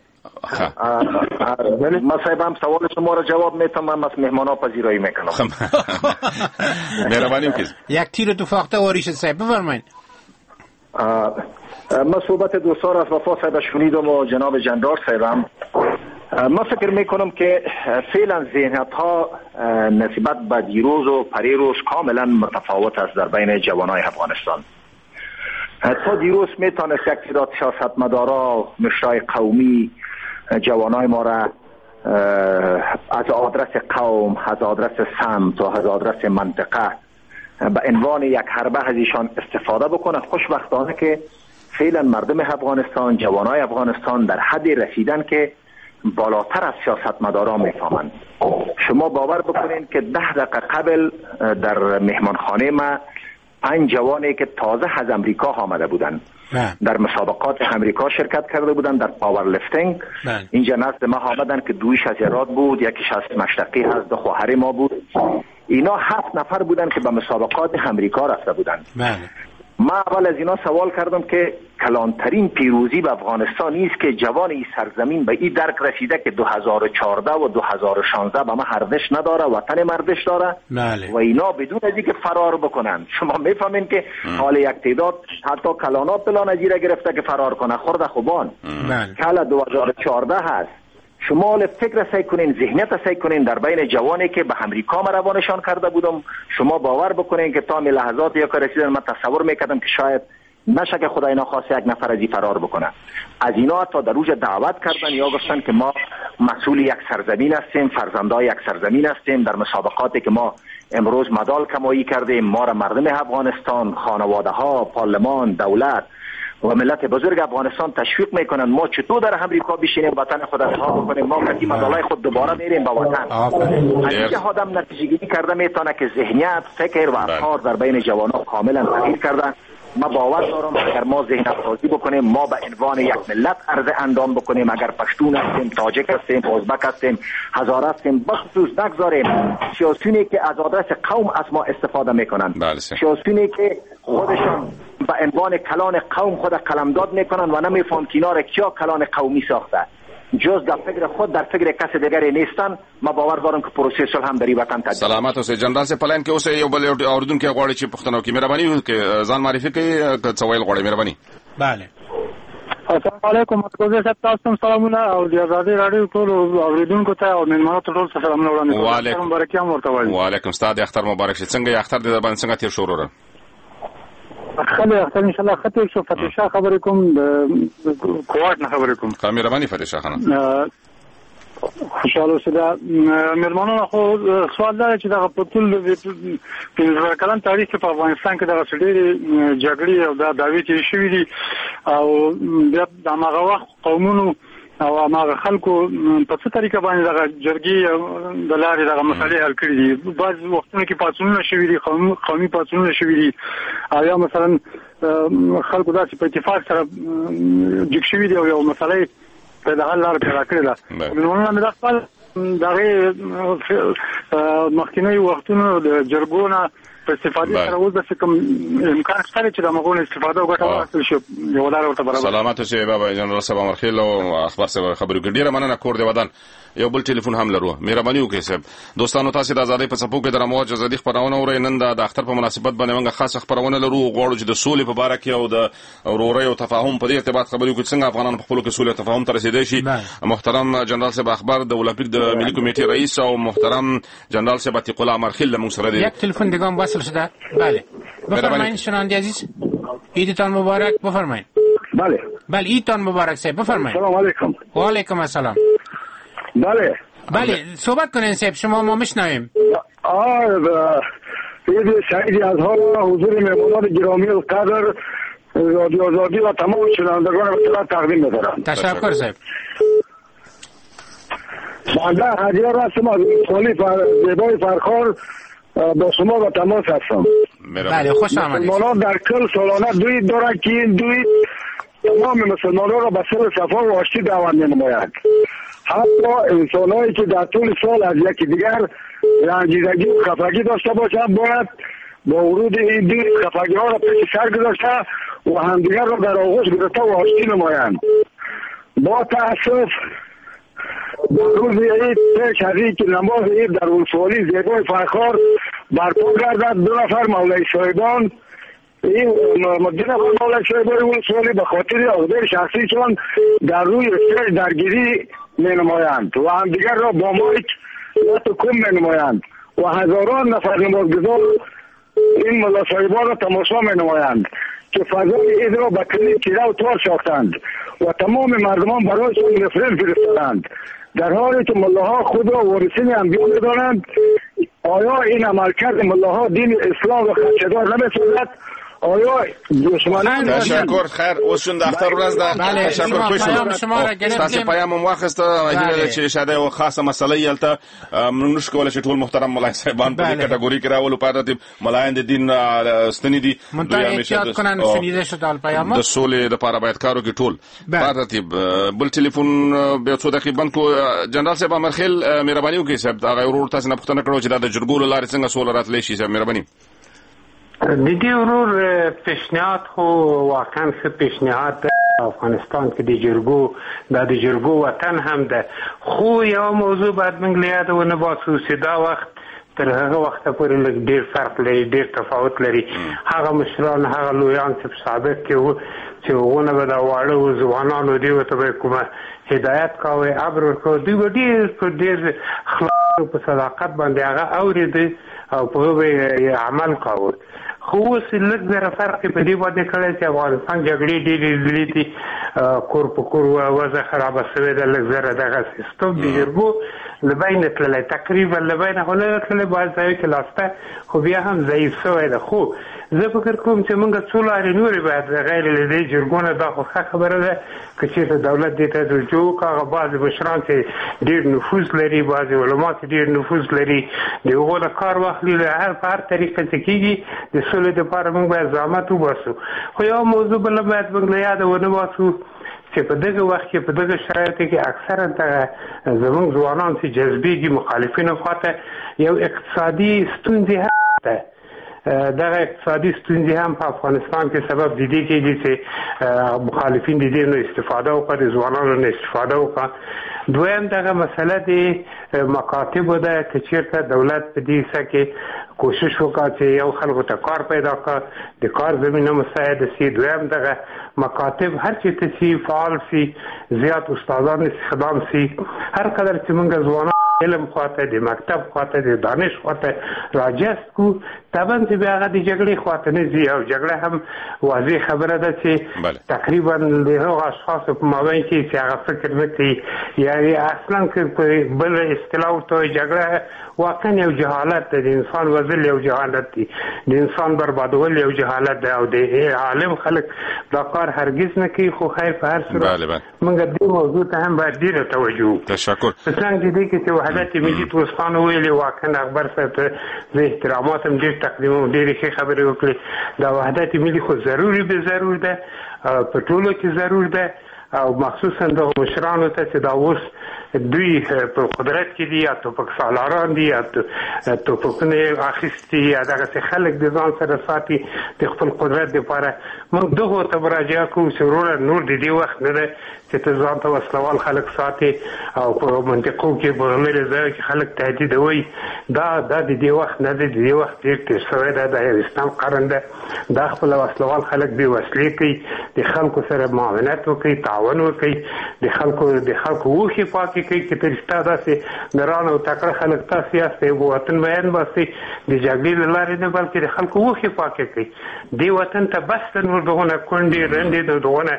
ما صاحبم سوال شما را جواب میتم من از مهمانا پذیرایی میکنم مهربانی وکړئ یک تیر تو فاخته واریش صاحب بفرمایید ما صحبت دوستان از وفا صاحب شنیدم و جناب جنرال صاحبم ما فکر میکنم که فعلا ذهنیت ها نسبت به دیروز و پریروز کاملا متفاوت است در بین جوانای افغانستان. تا دیروز میتونست یک تعداد سیاستمدارا مشرای قومی جوانای ما را از آدرس قوم، از آدرس سمت و از آدرس منطقه به عنوان یک حربه از ایشان استفاده بکنه. خوشبختانه که فعلا مردم افغانستان، جوانای افغانستان در حدی رسیدن که بالاتر از سیاستمدارا میفهمند. شما باور بکنین که 10 دقیقه قبل در مهمانخانه ما 5 جوانی که تازه از امریکا آمده بودند در مسابقات امریکا شرکت کرده بودن در پاور لیفتینگ. اینجا نزد ما آمدن که دویش از هرات بود، یکیش از مشرقی هست، دو خواهر ما بود. اینا 7 نفر بودن که به مسابقات امریکا رفته بودن. ما اول از اینا سوال کردم که کلانترین پیروزی به افغانستان نیست که جوان این سرزمین به این درک رسیده که 2014 و 2016 به ما ارزش نداره، وطن مردش داره و اینا بدون از اینکه فرار بکنن. شما میفهمین که حال یک تعداد حتی کلانا پلان از ایره گرفته که فرار کنه، خورده خوبان کل 2014 هست. شما فکر سعی کنین، ذهنیت سعی کنین در بین جوانی که به امریکا ما روانشان کرده بودم. شما باور بکنین که تا می لحظات یا که رسیدن من تصور میکردم که شاید نشه که خدای نخواسته یک نفر از این فرار بکنه. از اینا تا در روز دعوت کردن یا گفتن که ما مسئول یک سرزمین هستیم، فرزندای یک سرزمین هستیم. در مسابقاتی که ما امروز مدال کمایی کردیم، ما را مردم افغانستان، خانواده ها، پارلمان، دولت و ملت بزرگ افغانستان تشویق میکنن ما چطور در امریکا بشینیم وطن خود را رها بکنیم، ما کتی مدالای خود دوباره میریم به وطن. اینجا آدم نتیجه گیری کرده میتونه که ذهنیت، فکر و افکار در بین جوانان کاملا تغییر کرده. ما باور دارم اگر ما ذهنیت سازی بکنیم، ما به عنوان یک ملت عرض اندام بکنیم، اگر پشتون هستیم، تاجک هستیم، ازبک هستیم، هزاره هستیم، بخصوص نگذاریم سیاسیونی که از آدرس قوم از ما استفاده میکنن، سیاسیونی که خودشان به عنوان کلان قوم خود قلمداد میکنن و نمیفهم که اینا را کیا کلان قومی ساخته، جز در فکر خود در فکر کس دیگری نیستن. ما باور دارم که پروسه صلح هم در این وطن تدبیر. سلامت اوسئ جنرال سے پلان کې اوسئ یو بل اوریدونکو غواړي چې پښتنو کې مهرباني وکړي ځان معرفي کوي که څه ویل غواړي مهرباني. بله السلام علیکم متقاضی صاحب، تاسو سلامونه او د آزادۍ رادیو ټول اوریدونکو ته او مېلمنو ته ټول سلامونه وړاندې کوم. وعلیکم برکات ورته وایم. وعلیکم استاد اختر مبارک شه. څنګه اختر دې باندې څنګه تیر شو وروره؟ خله اختر ان شاء الله خطر شو. فتح شاه خبرې کوم د کوارټ نه خبرې کوم. مهرباني فتح شاه خان. خوشاله اوسه. مېلمنو خو سوال دا چې دا په ټول د کلام تاریخ په افغانستان کې دا ډېرې جګړې او دا داوی چې شوې دي او بیا د هغه وخت قومونو او هغه خلکو په څه طریقه باندې دا جرګي د لارې دا مسلې حل کړې دي. بعض وختونو کې پاتونونه شوې دي، قومي پاتونونه شوې دي، او یا مثلا خلکو داسې په اتفاق سره جګ شوې دي او یو مسلې په د حل لار پیدا کړې ده. نو موږ د خپل دغه مخکینی وختونو د جرګونو په استفاده سره اوس د کوم امکان شته چې د مغول استفاده وکړو حاصل شي یو لار ورته برابر. سلامات اوسئ بابا جنرال صاحب امرخیل او اخبار صاحب خبرو کې ډیره مننه. کور دی ودان یو بل ټلیفون هم لرو. مهرباني وکړئ صاحب. دوستانو تاسو د آزادۍ په څپو کې د رموج ازادي خبرونه اورئ. نن د اختر په مناسبت باندې موږ خاصه خبرونه لرو. غواړو چې د سولې په اړه کې او د ورورۍ او تفاهم په دې ارتباط خبرې وکړو څنګه افغانان په خپل کې سولې او تفاهم ته رسیدای شي. محترم جنرال صاحب اخبار د اولمپیک د ملي کمیټې رئیس او محترم جنرال صاحب عتیق الله امرخیل موږ سره دی. یک تلفن دیگه هم وصل شده. بله بفرمایید شنونده عزیز. عیدتان مبارک. بفرمایید. بله عیدتان مبارک صاحب. بفرمایید. سلام علیکم. و علیکم السلام. بله صحبت کنین صاحب، شما ما میشنویم. عید سعید از حضور مهمانان گرامی القدر رادیو آزادی و تمام شنوندگان اطلاع تقدیم می‌کنم. تشکر صاحب. بنده هدیه رسم از سالی زیبای فرخار با شما و تماس هستم. بله خوش آمدید. مسلمانان در کل سالانه دوی دارند که این دوی تمام مسلمانان را به صلح صفا و آشتی دعوت می‌نماید. حتی انسان‌هایی که در طول سال از یکی دیگر رنجیدگی و خفگی داشته باشند باید با ورود این دوی خفگی‌ها را پیش سر گذاشته و همدیگر را در آغوش گرفته و آشتی نمایند. با تأسف روز عید پیش از این که نماز عید در ولسوالی زیبای فرخار برپا گردد، دو نفر مولای صاحبان این مدینه مولای صاحبان ولسوالی به خاطر عقده شخصی چون در روی استیج درگیری می نمایند و همدیگر را با مایک و کم می نمایند و هزاران نفر نمازگزار این ملا صاحبان را تماشا می نمایند که فضای عید را به کلی تیره و تار ساختند و تمام مردمان برایشان نفرین فرستادند، در حالی که ملاها خود را وارثین انبیا می‌دانند. آیا این عملکرد ملاها دین اسلام را خدشه‌دار نمی‌سازد؟ آی تشکر. خیر اوس شون د اختر ورځ ده. تشکر کوم شما را گرفتیم. تاسو پیام مو واخسته هیله چې شاده او خاصه مسله یلته موږ نشو چې ټول محترم ملای صاحبان په دې کټګوري کې راولو پاتې ملایان د دین ستنی دي دوی همیشه کنن شنیده شد پیام د سولې لپاره باید کارو کې ټول ترتیب. بل ټلیفون به څو دقیقې بند کو. جنرال صاحب امرخیل مهرباني وکړئ صاحب هغه ورور تاسو نه پوښتنه کړو چې دا د جرګو لاره څنګه سول راتلی شي صاحب مهرباني. د دې ورور پیشنهاد خو واقعا څه پیشنهاد افغانستان کې د جرګو وطن هم ده، خو یو موضوع باید موږ له یاده ونه باسو چې دا وخت تر هغه وخته پورې لږ ډېر فرق لري، ډېر تفاوت لري. هغه مشران هغه لویان چې سابق کې وو چې هغونه به د واړه ځوانانو دې ورته به کومه هدایت کاوه امر ورکاوه، دوی به ډېر خلاص په صداقت باندې هغه اورېده او په هغه عمل کاوه. خو اوس لږ زره فرق په دې باندې کړی چې افغانستان جګړې ډېرې لیدلې دي، کور په کور وضع خرابه شوې ده، لږ زره دغه سیستم د جرګو له بینه تللی، تقریبا له بینه خو نه تللی، باید ځایو کې لاسته خو بیا هم ضعیف شوی ده. خو زه فکر کوم چې موږ څو لارې نورې باید غیر له دې جرګو نه، دا خو ښه خبره ده که چېرته دولت دې ته توجه وکړي. هغه بعضې مشران چې ډېر نفوذ لري، بعضې علما چې ډېر نفوذ لري، د هغو نه کار واخلي په هر طریقه چې کېږي د سولې دپاره موږ باید زحمت وباسو. خو یو موضوع بله باید موږ له یاده ونه باسو چې په دغه وخت کې په دغه شرایطو کې اکثرا زموږ ځوانان چې جذبېږي مخالفینو خواته یو اقتصادي ستونزې هم ده. دغه اقتصادي ستونزې هم په افغانستان کې سبب د دې کېږي چې مخالفین د دې نه استفاده وکړي، د ځوانانو نه استفاده وکړي. دویم دغه مسله د مکاتبو ده که چېرته دولت په دې څه کې کوشش وکړي چې یو خلکو ته کار پیدا کړي، د کار زمینه مساعده شي. دویم دغه مکاتب هر چېرته چې فعال شي، زیات استادان استخدام شي، هر قدر چې موږ ځوانان علم خواته، د مکتب خواته، د دانش خواته راجست کو، طبعا چې بیا هغه د جګړې خواته نه ځي. او جګړه هم واضح خبره ده چې تقریبا د هغو اشخاصو په مابین کې چې هغه فکر نه کوي، یعنې اصلا که په بل اصطلاح ورته وایي جګړه واقعا یو جهالت ده، د انسان وژل یو جهالت دی، د انسان بربادول یو جهالت ده، او د عالم خلک دا کار هرگز نه کوي. خو خیر په هر صورت موږ دې موضوع ته هم باید ډېره توجه وکړو. تشکر. په څنګ دې کې چې وحدت ملي دوستانو ویلي، واقعا اکبر صاحب ته زه احترامات هم ډېر تقدیموم، ډېرې ښې خبرې وکړې. دا وحدت ملي خو ضروري به ضرور ده، په ټولو کې ضرور ده، او مخصوصا د مشرانو ته چې دا اوس دوی په قدرت کې دي، یا توپک سالاران دي، یا توپکونه اخیستي، یا دغسې خلک د ځان سره ساتي د خپل قدرت دپاره. موږ دغو ته مراجعه کوو چې وروره نور د دې وخت نه ده چې ته ځان ته وسلوال خلک ساتي او په منطقو کې بغلري ځایو کې خلک تهدیدوي. دا د دې وخت نه دی، د دې وخت ډېر تېر شوی ده، دا یو اسلام قرن ده. دا خپل وسلوال خلک بې وسلې کوي، د خلکو سره معاونت وکړي، تعاون وکړي، د خلکو وښې پاکې کوي. که ته رښتا داسې نران او تکړه خلک تاسې یاست، یو وطن بیان باسئ د جګړې له لارې نه، بلکې د خلکو وښې پاکې کوي. دې وطن ته بس د نور دغونه کونډې رنډې د دغونه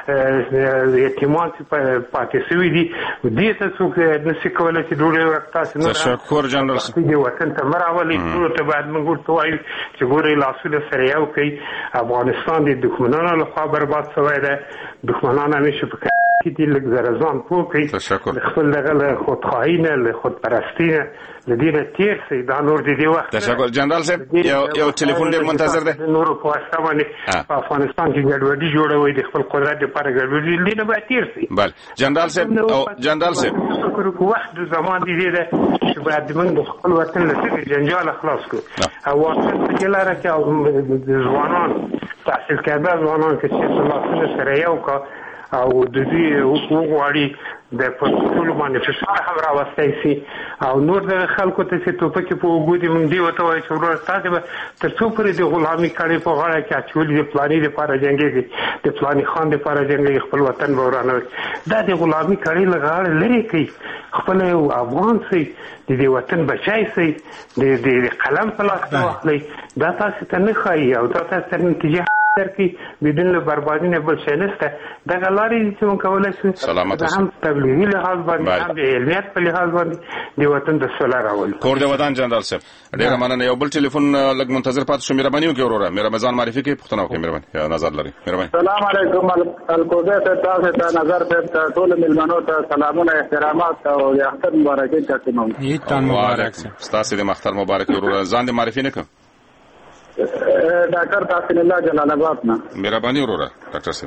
یتیمان چې پاتې شوي دي، دې ته څوک نشي کولی چې ډوډۍ ورکړي. تاسې نور تشکر جنرال صاحب. دې وطن ته مه راولئ. ټولو ته باید موږ ورته وایو چې ګورئ لاسونه سره یو کړئ. افغانستان د دښمنانو لخوا برباد شوی دی. دښمنان همیشه په کې دي، لږ زره ځان پوه کړئ، د خپل دغه له خودخواهي نه، له خودپرستي نه، له دې نه تېر شئ. دا نور د دې وخت. تشکر جنرال صاحب. یو ټلیفون ډېر منتظر دی. نورو په واسطه باندې په افغانستان کې ګډوډي جوړوي، د خپل قدرت لپاره ګډوډي، دې نه باید تېر شئ. بله جنرال صاحب. او جنرال صاحب فکر کوم وخت د زمان د دې ده چې باید موږ د خپل وطن له څخه جنجال خلاص کړو. او واقعا په دې لاره کې د ځوانان تحصیل کړه ځوانان کې چې لاسونه سره یو کا او د دې وغواړي د ټول باندې فشار هم راوستی شي. او نور د خلکو ته چې ټوپکې په اوږو دي، موږ دې ورته وایو چې وروره تاسې به تر څو پورې د غلامي کړۍ په غاړه کې اچولي، د فلاني دپاره جنګېږي، د فلاني خان دپاره جنګېږي، خپل وطن به ورانوي. دا د غلامي کړۍ له غاړه لرې کوي، خپل یو افغان شئ، د دې وطن بچی شئ، د قلم په لاس کې واخلئ. دا تاسې ته نه ښایي او دا تاسې ته نتیجه کی بدون بربادی نه بل شي نشته دغه لارې چې موږ کولای شو هم تبلیغي لحاظ باندې هم د علمیت په لحاظ باندې د وطن د سوله راولو. کور د ودان جنرال صاحب ډیره مننه. یو بل ټلیفون لږ منتظر پاتې شو. مهرباني وکړئ وروره مې رمضان معرفي کې پښتنه وکړئ. مهرباني یا نظر لري. مهرباني. السلام علیکم الکوزه تاسو ته نظر ته ټول ملمنو ته سلامونه احترامات او د اختر مبارکي تقدیموم. عید مبارک. ستاسو د اختر مبارک وروره. ځان دې معرفي نه کړ. ډاکټر تاسو الله جلال آباد نه. مهرباني وروره ډاکټر صاحب.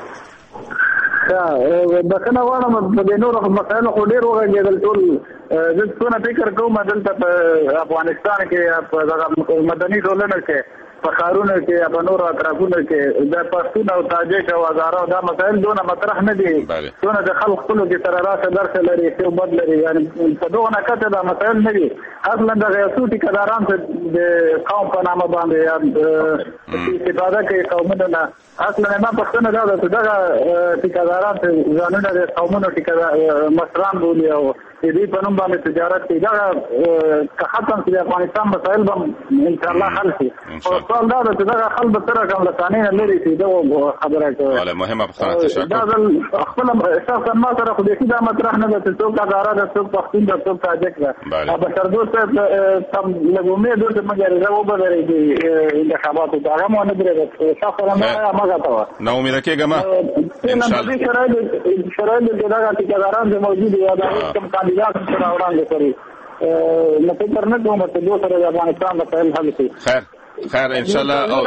بکنه واړم په دې نورو مسایلو خو ډېر وغږېدل ټول. زه څونه فکر کوم دلته په افغانستان کې په دغه مدني ټولنه کې په ښارونو کې په نورو اطرافونو کې د پښتون او تاجک او هزاره دا مسایل دونه مطرح نه دي. دونه د خلک خپلو کې سره راسه درسه لري ښه بد لري یعنې په دغه نکته دا مسایل نه دي. اصلا دغه یو څو ټیکهداران چې د قوم په نامه باندې استفاده کوي قومونو نه اصلا ما پښتنه دا ده چې دغه ټیکهداران ځانونه د قومونو مشران بولي او د دې په نوم باندې تجارت کوي. دغه که ختم شي د افغانستان مسایل به انشاءالله حل شي. سوال دا ده چې دغه خلک به سره کوم له قانون لرې شي دغه خبره کوي. مهمه پوښتنه تشکر. دا خپله شخصا ما سره خو بیخي دا مطرح نه ده چې څوک هزاره ده څوک پښتون ده څوک تاجک ده. بشردوست صاحب لږ امید و چې موږ اجازه وبدرېږي انتخاباتو ته هغه مو نه درېږي شخصا ما مګه ته نه امیده کېږم انشاءالله. شرایط کې دغه ټیکهداران چې موجود دي دا کوم کاندیدات سره وړاندې کوي نو فکر نه کوم چې دوی سره د افغانستان مسایل حل شي. خیر انشاءالله.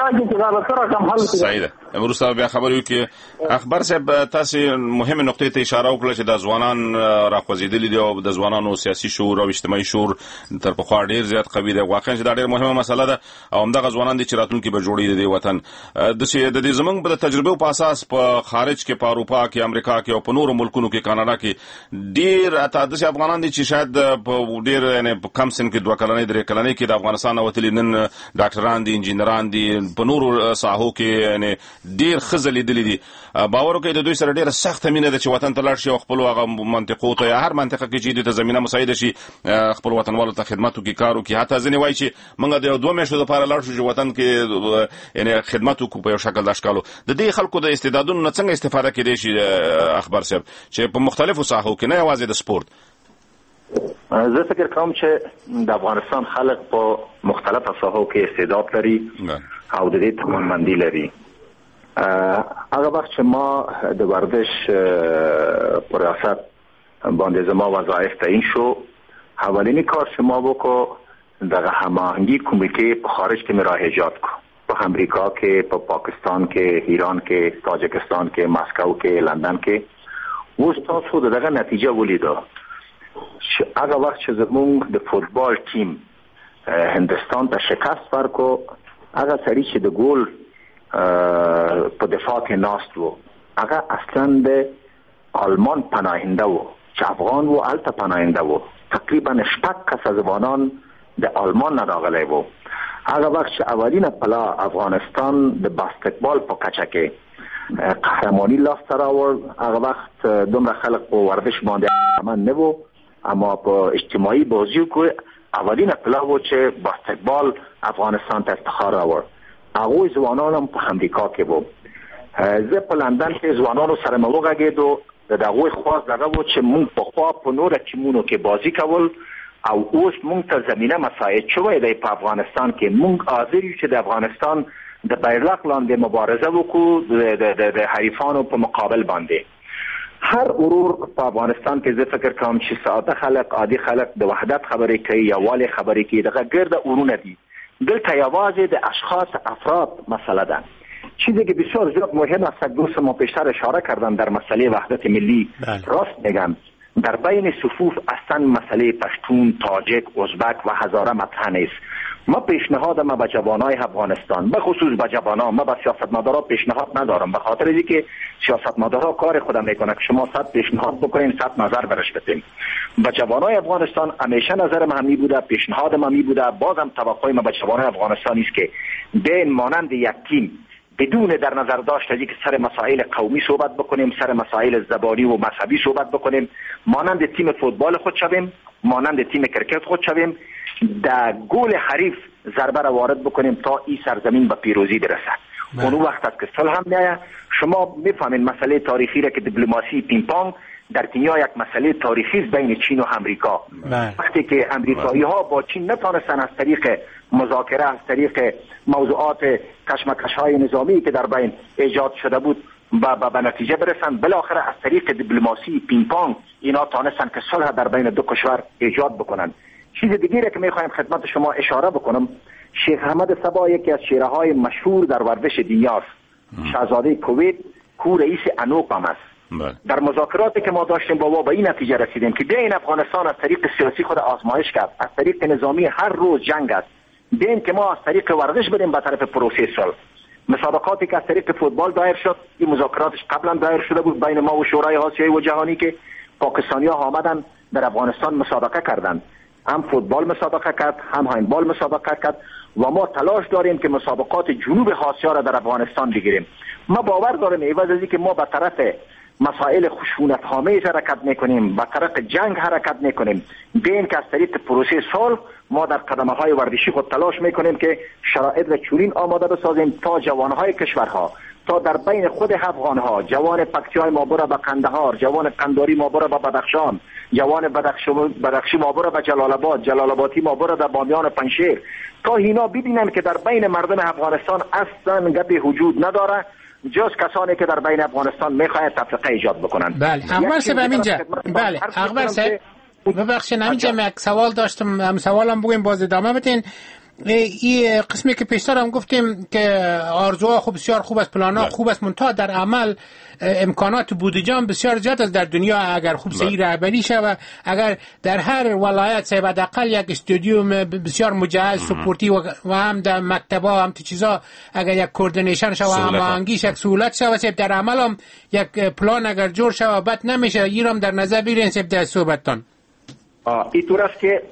صحیح ده. امروز بیا خبر یو کې اخبار صاحب تاسو مهمه نقطې ته اشاره وکړه چې د ځوانان راخوځېدلي دي او د ځوانانو سیاسي شعور او اجتماعي شعور تر پخوا ډیر زیات قوي دی. واقعا چې دا ډیر مهمه مسله ده او همدغه ځوانان دي چې راتلونکي به جوړي دي وطن د دې زمونږ په تجربه په اساس په خارج کې په اروپا کې امریکا کې او په نورو ملکونو کې کاناډا کې ډیر تعداد افغانان دي چې شاید په ډیر یعنی په کم سن کې 2 کلنې 3 کلنې کې د افغانستان وتلي نن ډاکټران دي انجینران دي په نورو ساحو کې یعنی ډیر خزلې دي دي. باور وکړئ د دوی سره ډیره سخت مینه ده چې وطن ته لاړ شي او خپل هغه منطقو ته هر منطقه کې چې د زمينه مساعده شي خپل وطنوالو ته خدمت وکړي کار وکړي. حتی ځنې وایي چې موږ د 2 میاشتو لپاره لاړ شو چې وطن کې یعنی خدمت وکړو په یو شکل د اشکالو. د دې خلکو د استعدادونو نه څنګه استفاده کېدای شي اخبار صاحب چې په مختلفو ساحو کې نه یوازې د سپورت. زه فکر کوم چې د افغانستان خلک په مختلفو ساحو کې استعداد لري او د دې توانمندي لري. هغه وخت چې ما د ورزش پر ریاست باندې زما وظایف تعیین شو اولینی کار چې ما وکړ دغه هماهنګي کمیته په خارج کې مې راهجات کو په امریکا کې په پاکستان کې ایران کې تاجکستان کې مسکو کې لندن کې اوس تاسو دغه نتیجه ولیدو. هغه وخت چې زموږ د فوتبال ټیم هندستان ته شکست ورکړ هغه سړي چې د ګول په دفاع کې ناست وو هغه اصلا د آلمان پناهنده وو چې افغان وو البته پناهنده وو. تقریبا 8 کس از افغانان د آلمان نه راغلي وو. هغه وخت چې اولینه پلا افغانستان د باسکتبال په کچه کې قهرمانی لاس راوړ هغه وخت دومره خلک په ورزش باندې امن نه وو اما په اجتماعي بازیو کې اولینه پلا وو چې باسکتبال افغانستان ته افتخار راوړ. هغه ځوانان هم په امریکا کې وو. زه په لندن کې ځوانانو سره مې وغږېدو د هغوی خواست دغه وو چې موږ پخوا په نورو ټیمونو کې بازي کول او اوس موږ ته زمینه مساعد شوی دی په افغانستان کې. موږ حاضر یو چې د افغانستان د بیرغ لاندې مبارزه وکړو د حریفانو په مقابل باندې. هر ورور په افغانستان کې زه فکر کوم چې ساده خلک عادي خلک د وحدت خبرې کوي یووالی خبرې کوي دغه ګرده ورونه دي. دلته یوازې د اشخاص افراد مسئله ده. چیزی که بسیار زیاد مهم است دوست ما پیشتر اشاره کردن در مسئله وحدت ملی راست میگم در بین صفوف اصلا مسئله پشتون، تاجک، ازبک و هزاره مطرح نیست. ما پیشنهاد ما به جوانای افغانستان به خصوص به جوانان ما به سیاستمدارا پیشنهاد ندارم به خاطر اینکه سیاستمدارا کار خودم میکنه که شما 100 پیشنهاد بکنین 100 نظر برش بدین. به جوانای افغانستان همیشه نظر ما می بوده پیشنهاد ما می بوده بازم توقع ما به جوانای افغانستان است که بین مانند یک تیم بدون در نظر داشت که سر مسائل قومی صحبت بکنیم سر مسائل زبانی و مذهبی صحبت بکنیم مانند تیم فوتبال خود شویم مانند تیم کرکت خود شویم در گل حریف ضربه را وارد بکنیم تا این سرزمین به پیروزی برسد. اون وقت است که صلح هم میایه. شما میفهمین مسئله تاریخی را که دیپلماسی پینگ پونگ در دنیا یک مسئله تاریخی است بین چین و امریکا. وقتی که امریکایی ها با چین نتونستن از طریق مذاکره، از طریق موضوعات کشمکش های نظامی که در بین ایجاد شده بود به نتیجه برسن، بالاخره از طریق دیپلماسی پینگ پونگ اینا تونستن که صلح در بین دو کشور ایجاد بکنن. چیز دیگری که میخوایم خدمت شما اشاره بکنم، شیخ احمد صبا یکی از شیره های مشهور در ورزش دنیاست. شاهزاده کویت کو رئیس انوق هم است. در مذاکراتی که ما داشتیم با او به این نتیجه رسیدیم که بیاین افغانستان از طریق سیاسی خود آزمایش کرد، از طریق نظامی هر روز جنگ است، بیاین که ما از طریق ورزش بریم به طرف پروسه صلح. مسابقاتی که از طریق فوتبال دایر شد، این مسابقاتش قبلا دایر شده بود بین ما و شورای آسیایی و جهانی که پاکستانی‌ها آمدن در افغانستان مسابقه کردند. هم فوتبال مسابقه کرد، هم هندبال مسابقه کرد و ما تلاش داریم که مسابقات جنوب آسیا را در افغانستان بگیریم. ما باور داریم عوض از اینکه ما به طرف مسائل خشونت‌آمیز حرکت میکنیم، به طرف جنگ حرکت میکنیم، بین که از طریق پروسه صلح ما در قدم‌های ورزشی خود تلاش میکنیم که شرایط را چنین آماده بسازیم تا جوانهای کشورها، تا در بین خود افغانها، جوان پکتیای ما بره به قندهار، جوان قنداری ما بره به بدخشان، جوان بدخشی ما بره به جلال آباد، جلال آبادی ما بره به بامیان و پنجشیر، تا اینا ببینن که در بین مردم افغانستان اصلا گپی وجود نداره جز کسانی که در بین افغانستان میخواهند تفرقه ایجاد بکنن. بله اکبر صاحب همینجا، بله اکبر صاحب ببخشید همینجا یک سوال داشتم، هم سوالم بگویم باز ادامه بدین. این قسمی که پیشتر هم گفتیم که آرزوها خوب بسیار خوب است، پلانها خوب است، منتها در عمل امکانات بودجه هم بسیار زیاد است در دنیا. اگر خوب صحیح رهبری شود، اگر در هر ولایت صاحب حداقل یک استودیوم بسیار مجهز سپورتی و هم در مکتبا هم چیزا اگر یک کوردینیشن شود، هماهنگیش یک سهولت شود، در عمل هم یک پلان اگر جور شود بد نمیشه. اینم در نظر بگیرین صاحب در صحبتتان. اینطور است که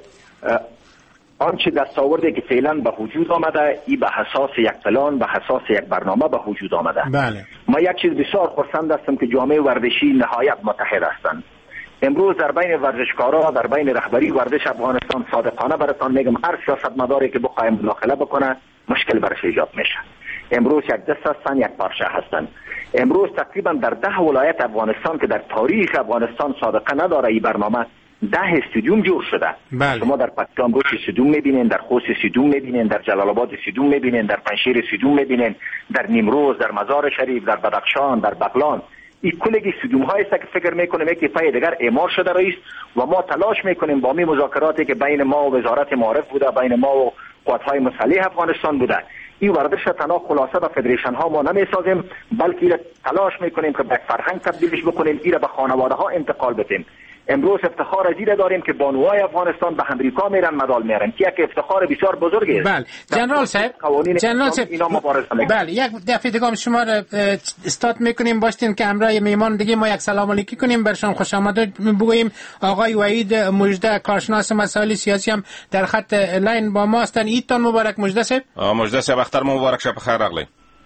آنچه دستاوردی که فعلا به وجود آمده ای به اساس یک پلان، به اساس یک برنامه به وجود آمده. بله. ما یک چیز بسیار خرسند هستم که جامعه ورزشی نهایت متحد هستند. امروز در بین ورزشکارا، در بین رهبری ورزش افغانستان صادقانه براتون میگم هر سیاستمداری که بخواد مداخله بکنه مشکل برش ایجاد میشه. امروز یک دست هستن، یک پارچه هستن. امروز تقریبا در 10 ولایت افغانستان که در تاریخ افغانستان سابقه نداره این برنامه 10 استادیوم جور شده. بله. شما در پکتیان روش استادیوم میبینین، در خوست استادیوم میبینین، در جلال آباد استادیوم میبینین، در پنجشیر استادیوم میبینین، در نیمروز، در مزار شریف، در بدخشان، در بغلان. این کلگی استادیوم هایی است که فکر میکنیم که پای دیگر اعمار شده رئیس و ما تلاش میکنیم با می مذاکراتی که بین ما و وزارت معارف بوده، بین ما و قوات‌های مسلح افغانستان بوده، این ورزش تنها خلاصه به فدریشن ها ما نمیسازیم، بلکه تلاش میکنیم که به فرهنگ تبدیلش بکنیم، این را به خانواده ها انتقال بدیم. امروز افتخار از این داریم که بانوهای افغانستان به امریکا میرن مدال میارن که یک افتخار بسیار بزرگی است. بله جنرال صاحب، اینا مبارزه میکنن. بله یک دفعه دیگه شما را استارت میکنیم باشین که همراه میهمان دیگه ما یک سلام علیکی کنیم، برشان خوش آمدید بگوییم. آقای وحید مجده کارشناس مسائل سیاسی هم در خط لاین با ما هستن. عیدتان مبارک مجده صاحب. مجده صاحب اختر مبارک شه، بخیر راغلی.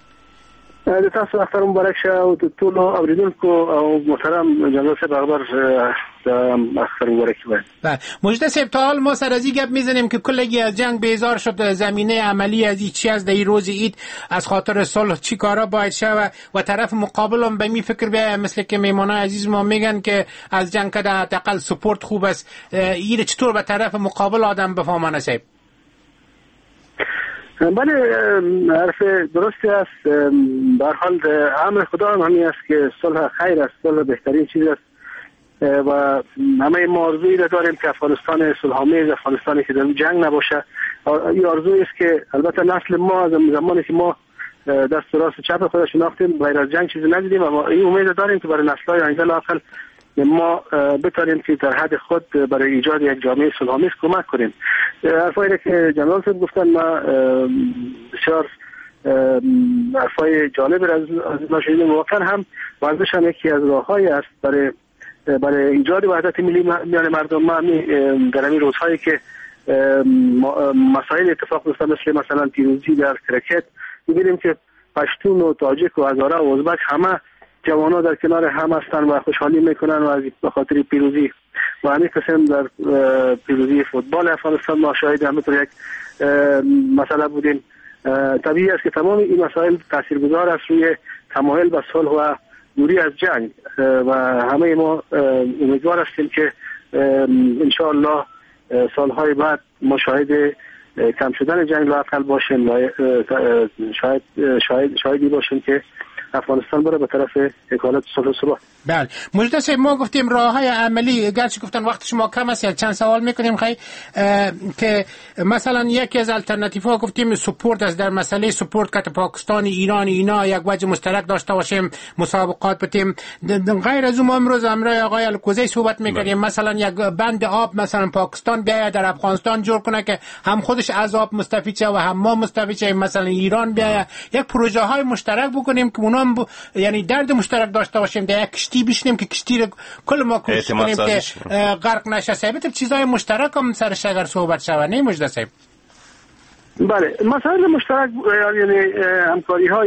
د تاسو اختر مبارک شه او ټول اوریدونکو او محترم جنرال صاحب اخبار اختر مبارک شه. بله مجده صاحب، تا حال ما سر از این گپ میزنیم که کلگی از جنگ بیزار شد، زمینه عملی از این چی از در روز عید از خاطر صلح چی کارا باید شه و طرف مقابل هم به می فکر بیاید مثل که میمانای عزیز ما میگن که از جنگ کده حداقل سپورت خوب است. این چطور به طرف مقابل آدم بفهمانه صاحب؟ بله حرف درستی است. به هر حال امر خدا هم همین است که صلح خیر است، صلح بهترین چیز است و همه ما آرزویی داریم که افغانستان صلح‌آمیز، افغانستانی که در جنگ نباشه. این آرزویی است که البته نسل ما زمانی که ما دست راست چپ خود شناختیم غیر از جنگ چیزی ندیدیم، اما این امید داریم که برای نسل‌های آینده لااقل ما بتونیم که در حد خود برای ایجاد یک جامعه صلح‌آمیز کمک کنیم. حرفایی که جنرال صاحب گفتن ما بسیار حرفای جالب از ما شنیدیم. واقعا هم ورزش هم یکی از راه‌هایی است برای ایجاد وحدت ملی میان مردم. ما در همین روزهایی که مسائل اتفاق افتاد مثلا پیروزی در کرکت، می‌بینیم که پشتون و تاجیک و هزاره و ازبک همه جوانا در کنار هم هستن و خوشحالی میکنن و از بخاطر پیروزی و همین قسم در پیروزی فوتبال افغانستان ما شاهد همینطور یک مسئله بودیم طبیعی است که تمام این مسائل تاثیرگذار است روی تمایل به صلح و دوری از جنگ و همه ما امیدوار هستیم که ان شاء الله سالهای بعد مشاهد کم شدن جنگ لااقل باشیم و شاهدی باشیم که افغانستان بره به طرف حکالت صلح و ثبات. بله مجدد صاحب، ما گفتیم راه‌های عملی، گرچه گفتن وقت شما کم است، یک چند سوال میکنیم که مثلا یکی از الटरनेटिव्ها گفتیم سپورت است، در مسئله سپورت که پاکستان، ایران، اینا یک وجه مشترک داشته باشیم، مسابقات بتیم. غیر از اون ما امروز امرای آقای الکوزی صحبت میکنیم مثلا یک بند آب مثلا پاکستان بیاید در افغانستان جور کنه که هم خودش از آب مستفید شه و هم ما مستفید شیم، مثلا ایران بیاید یک پروژه های مشترک بکنیم که اونا یعنی درد مشترک داشته باشیم، در یک کشتی بشینیم که کشتی رو کل ما کوشش کنیم که غرق نشه. ثابت چیزای مشترک هم سرش اگر صحبت شود نه مجدد صاحب؟ بله، مسائل مشترک یعنی همکاری ها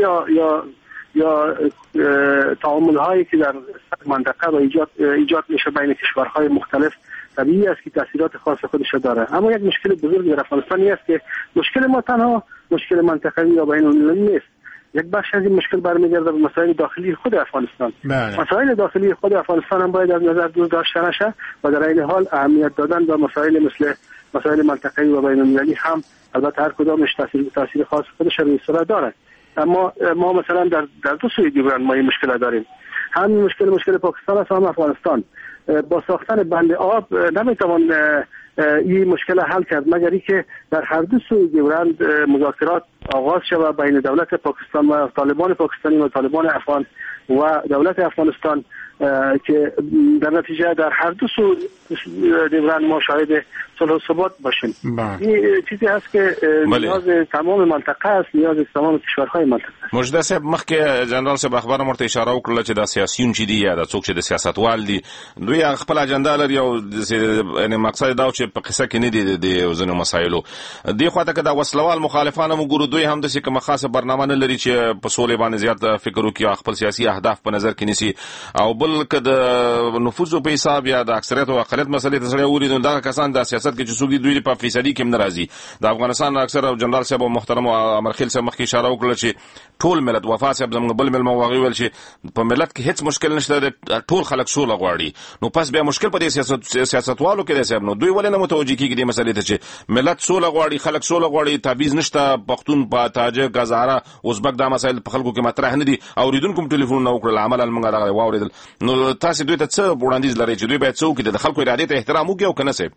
یا تعامل هایی که در منطقه و ایجاد میشه بین کشورهای مختلف طبیعی است که تاثیرات خاص خودش داره. اما یک مشکل بزرگ در افغانستان است که مشکل ما تنها مشکل منطقه‌ای یا بین المللی نیست. یک بخش از این مشکل برمیگرده به مسائل داخلی خود افغانستان. مسائل داخلی خود افغانستان هم باید از نظر داشته نشه و در این حال اهمیت دادن به مسائل مثل مسائل منطقه‌ای و بین المللی هم البته هر کدامش تاثیر خاص خودش رو اصلا داره. اما ما مثلا در دو سوی دیگر ما این مشکل داریم. هم مشکل پاکستان است هم افغانستان. با ساختن بند آب نمیتوان این مشکل حل کرد مگر اینکه در هر دو سوی دیورند مذاکرات آغاز شود بین دولت پاکستان و طالبان پاکستانی و طالبان افغان و دولت افغانستان که در نتیجه در هر دو سو دیورند ما شاهد صلح و ثبات باشیم. این چیزی هست که نیاز تمام منطقه است، نیاز تمام کشورهای منطقه است. مجدد صاحب، مخکې جنرال صاحب خبره مرته اشاره وکړه چې د سیاسيون چې دي یا د څوک چې د سیاستوال دي دوی خپل اجنډا لري او یعنی مقصد دا چې په قصه کې نه دي د ځینو مسایلو دی خواته که د وسلوال مخالفانو وګورو دوی هم د څه کومه خاصه برنامه نه لري چې په سولې باندې زیات فکر وکړي، خپل سیاسي اهداف په نظر کې نیسي او بل که د نفوذ په حساب یا د اکثریت او اقلیت مسلې ته سره وري نو دا کسان د سیاست کې چې څوک دوی په فیصدي کې ناراضي. د افغانستان اکثر جنرال صاحب او محترم امرخیل صاحب مخکې اشاره وکړه چې ټول ملت وفا صاحب زموږ بل ملت موغوي ول چې په ملت کې هیڅ مشکل نشته، ټول خلک سوله غواړي. نو پس بیا مشکل په دې سیاستوالو کې دی صاحب. نو دوی ولې نه متوجي کیږي د مسلې ته چې ملت سوله غواړي، خلک سوله غواړي، تعویض نشته، پښتون په تاجک هزاره ازبک دا مسایل په خلکو کې مطرح نه دي. اوریدونکو ټلیفون نه وکړل، عملاً موږ دا واوریدل. نو تاسو دوی ته څه وړاندیز لرئ چې دوی باید څه وکړي، د خلکو اراده ته احترام وکړي او کنه صاحب؟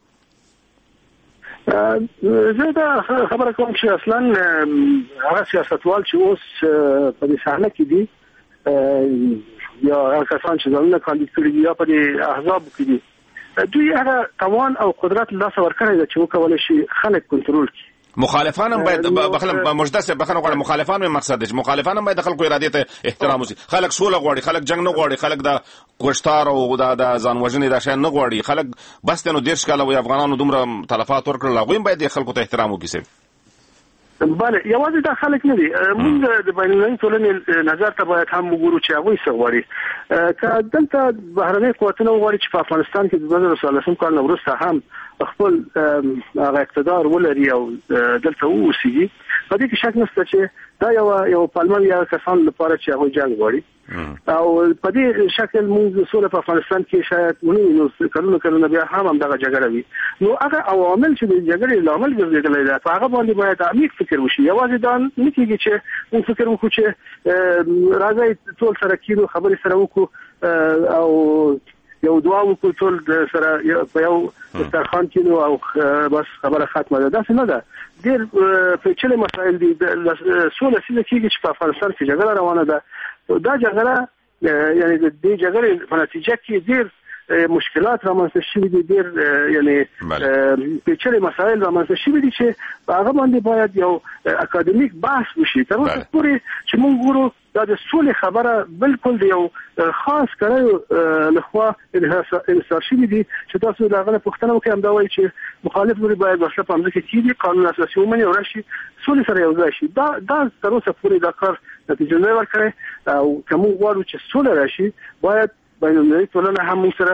زه دا خبره کوم چې اصلا هغه سیاستوال چې اوس په دې صحنه کې دي یا هغه کسان چې ځانونه کاندید کړي دي یا په دې احزاب کې دي، دوی هغه توان او قدرت لاس ورکړی دی چې وکولای شي خلک کنټرول کړي. مخالفان هم باید بخلم مجدد بخنه غواړي، مخالفان هم مقصد دي، مخالفان هم باید د خلکو اراده ته احترام وکړي. خلک سوله غواړي، خلک جنگ نه غواړي، خلک د کوشتار او د ځان وژنې د شان نه غواړي. خلک بس نو دیرش کاله وي افغانانو دومره تلفات ورکړل، هغه باید د خلکو ته احترام وکړي. بله، یوازې دا خلک نه دي، موږ د بین المللي ټولنې نظر ته باید هم وګورو چې هغوی څه غواړي. که دلته بهرنۍ قوتونه وغواړي چې په افغانستان کې د 2014 کال نه وروسته هم خپل هغه اقتدار ولري او دلته اوسېږي، په دې کې شک نشته چې دا یو پالمر یا کسان لپاره چې هغوی جنګ غواړي او په دې شکل موږ سوله په افغانستان کې شاید ونیو کلونه بیا هم دغه جګړه وي. نو هغه عوامل چې د جګړې لامل ګرځېدلي دي په هغه باندې باید عمیق فکر وشي. یوازې دا نه کېږي چې موږ فکر وکړو چې راځي ټول سره کېدو خبرې سره وکړو او یو دعا وکړو ټول سره په یو دسترخوان کېدو او بس خبره ختمه ده. داسې نه ده، ډېر پیچلي مسایل دي. سوله څنګه کېږي چې په افغانستان کې جګړه روانه ده. دا جګړه یعنی د دې جګړې په نتیجه کې ډېر مشکلات رامنځته شوي دي، ډېر یعنی پیچلي مسایل رامنځته شوي دي چې په هغه باندې باید یو اکاډمیک بحث وشي. تر اوسه پورې چې موږ ګورو دا د سولې خبره بالکل د یو خاص کړیو لخوا انحصار شوي دي چې تاسو د هغه نه پوښتنه وکړئ، همدا وایي چې مخالف لوري باید وسله په مځکه کېږدي، قانون اساسي ومني او راشي سولې سره یو ځای شي. دا تر اوسه پورې دا کار نتیجه نه ورکړی او که موږ غواړو چې سوله راشي باید بین المللي ټولنه هم موږ سره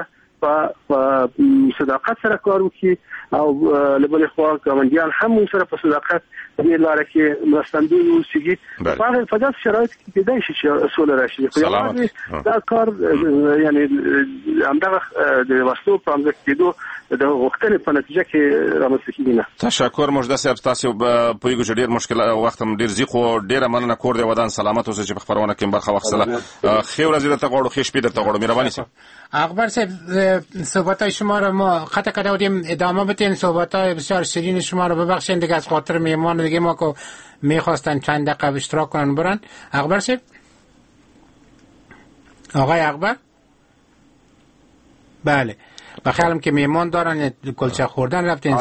په صداقت سره کار وکړي او لبل خو ګاونډیان هم سره په صداقت دې لاره کې مرستندوی اوسېږي په داسې شرایطو کې کېدای شي چې سوله راشي خو دا کار یعنی همدغه د وسلو په امزه کېدو د غوښتنې په نتیجه کې رامنځته کېږي نه. تشکر مجده صاحب، تاسو پوهیږئ چې ډېر مشکل وخت هم ډېر زی خو ډېره مننه کور دې ودان سلامت اوسئ چې په خبرونه کې برخه واخیستله. ښې ورځې درته غواړو، ښې شپې درته غواړو. مهرباني صاحب. اکبر صاحب صحبت‌های شما را ما قطع کرده بودیم، ادامه بدین. صحبت‌های بسیار شیرین شما را ببخشید دیگه از خاطر مهمان دیگه ما که می‌خواستن چند دقیقه اشتراک کنن برن. اکبر صاحب، آقای اکبر، بله بخیالم که میهمان دارن کلچه خوردن رفتین.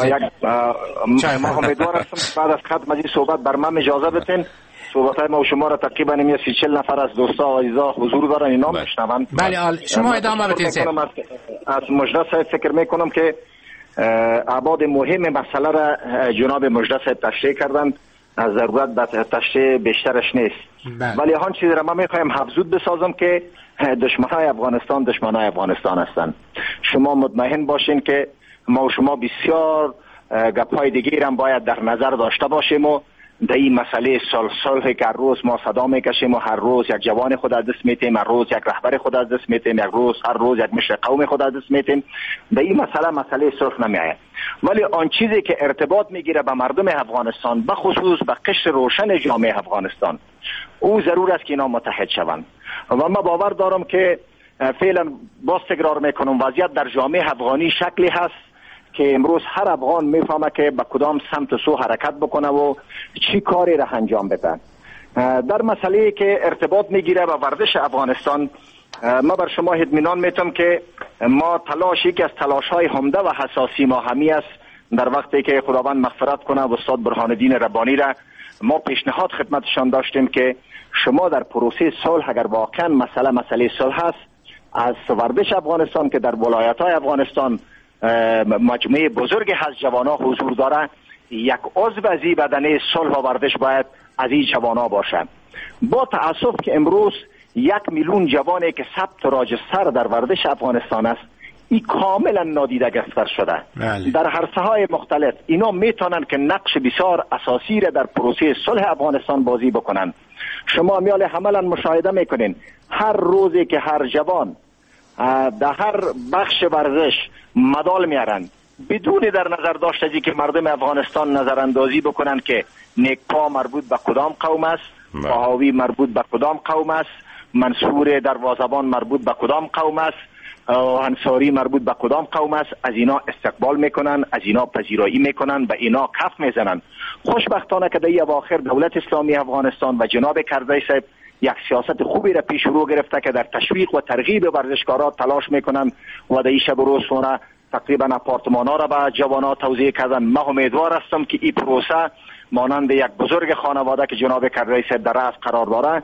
ما امیدوار هستم بعد از ختم از این صحبت بر من اجازه بدین صحبت‌های ما و شما را تقریبا 30-40 نفر از دوستا و عزیزا حضور دارن، اینا میشنون. بله شما ادامه بدین. از مجده صاحب فکر میکنم که ابعاد مهم مسئله را جناب مجده صاحب تشریح کردن، از ضرورت به تشریح بیشترش نیست. ولی آن چیزی را ما میخوایم افزود بسازم که دشمنای افغانستان دشمنای افغانستان هستند. شما مطمئن باشین که ما و شما بسیار گپ‌های دیگه هم باید در نظر داشته باشیم و در این مسئله صلح که هر روز ما صدا میکشیم و هر روز یک جوان خود از دست میتیم، هر روز یک رهبر خود از دست میتیم، هر روز یک مشر قوم خود از دست میتیم، در این مسئله صلح نمیآید. ولی آن چیزی که ارتباط میگیره به مردم افغانستان، به خصوص به قشر روشن جامعه افغانستان، او ضرور است که اینا متحد شوند. و من باور دارم که فعلا باز تکرار میکنم وضعیت در جامعه افغانی شکلی هست که امروز هر افغان میفهمه که به کدام سمت و سو حرکت بکنه و چی کاری را انجام بده. در مسئله که ارتباط میگیره با ورزش افغانستان، ما بر شما اطمینان میتم که ما تلاشی که از تلاش‌های عمده و حساسی ما همی است. در وقتی که خداوند مغفرت کنه استاد برهان الدین ربانی را ما پیشنهاد خدمتشان داشتیم که شما در پروسه صلح اگر واقعا مسئله صلح است، از ورزش افغانستان که در ولایت‌های افغانستان مجموعه بزرگ از جوانان حضور داره، یک عضو از این بدنه صلح و ورزش باید از این جوانان باشه. با تأسف که امروز 1 میلیون جوانی که ثبت راجستر در ورزش افغانستان است، این کاملا نادیده گرفته شده. در عرصه‌های مختلف اینا میتونن که نقش بسیار اساسی را در پروسه صلح افغانستان بازی بکنن. شما میال عملا مشاهده میکنین هر روزی که هر جوان در هر بخش ورزش مدال میارن، بدون در نظر داشته که مردم افغانستان نظراندازی بکنن که نیکپا مربوط به کدام قوم است، بهاوی مربوط به کدام قوم است، منصور دروازه‌بان مربوط به کدام قوم است، انصاری مربوط به کدام قوم است، از اینا استقبال میکنن، از اینا پذیرایی میکنن، به اینا کف میزنن. خوشبختانه که در این اواخر دولت اسلامی افغانستان و جناب کرزی صاحب یک سیاست خوبی را پیش رو گرفته که در تشویق و ترغیب ورزشکاران تلاش میکنن و در این شب و روز سونه تقریبا آپارتمان‌ها را به جوانان توزیع کردن. من امیدوار هستم که این پروسه مانند یک بزرگ خانواده که جناب کرزی صاحب در رأس قرار داره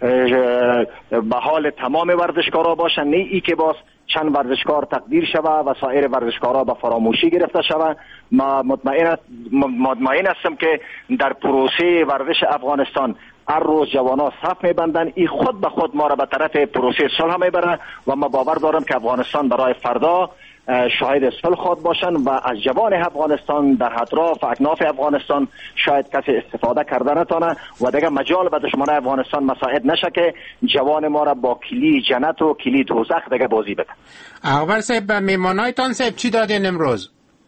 به حال تمام ورزشکارا باشن، نه ای که باز چند ورزشکار تقدیر شوه و سایر ورزشکارا به فراموشی گرفته شوه. ما مطمئن هستم که در پروسه ورزش افغانستان هر روز جوانا صف میبندن، این خود به خود ما را به طرف پروسه صلح میبره و ما باور دارم که افغانستان برای فردا شاهد صلح خود باشن و از جوان افغانستان در اطراف و اکناف افغانستان شاید کسی استفاده کرده نتونه و دیگه مجال به دشمنان افغانستان مساعد نشه که جوان ما را با کلی جنت و کلی دوزخ دیگه بازی بده. اکبر صاحب، به میمانایتان صاحب چی دادین امروز؟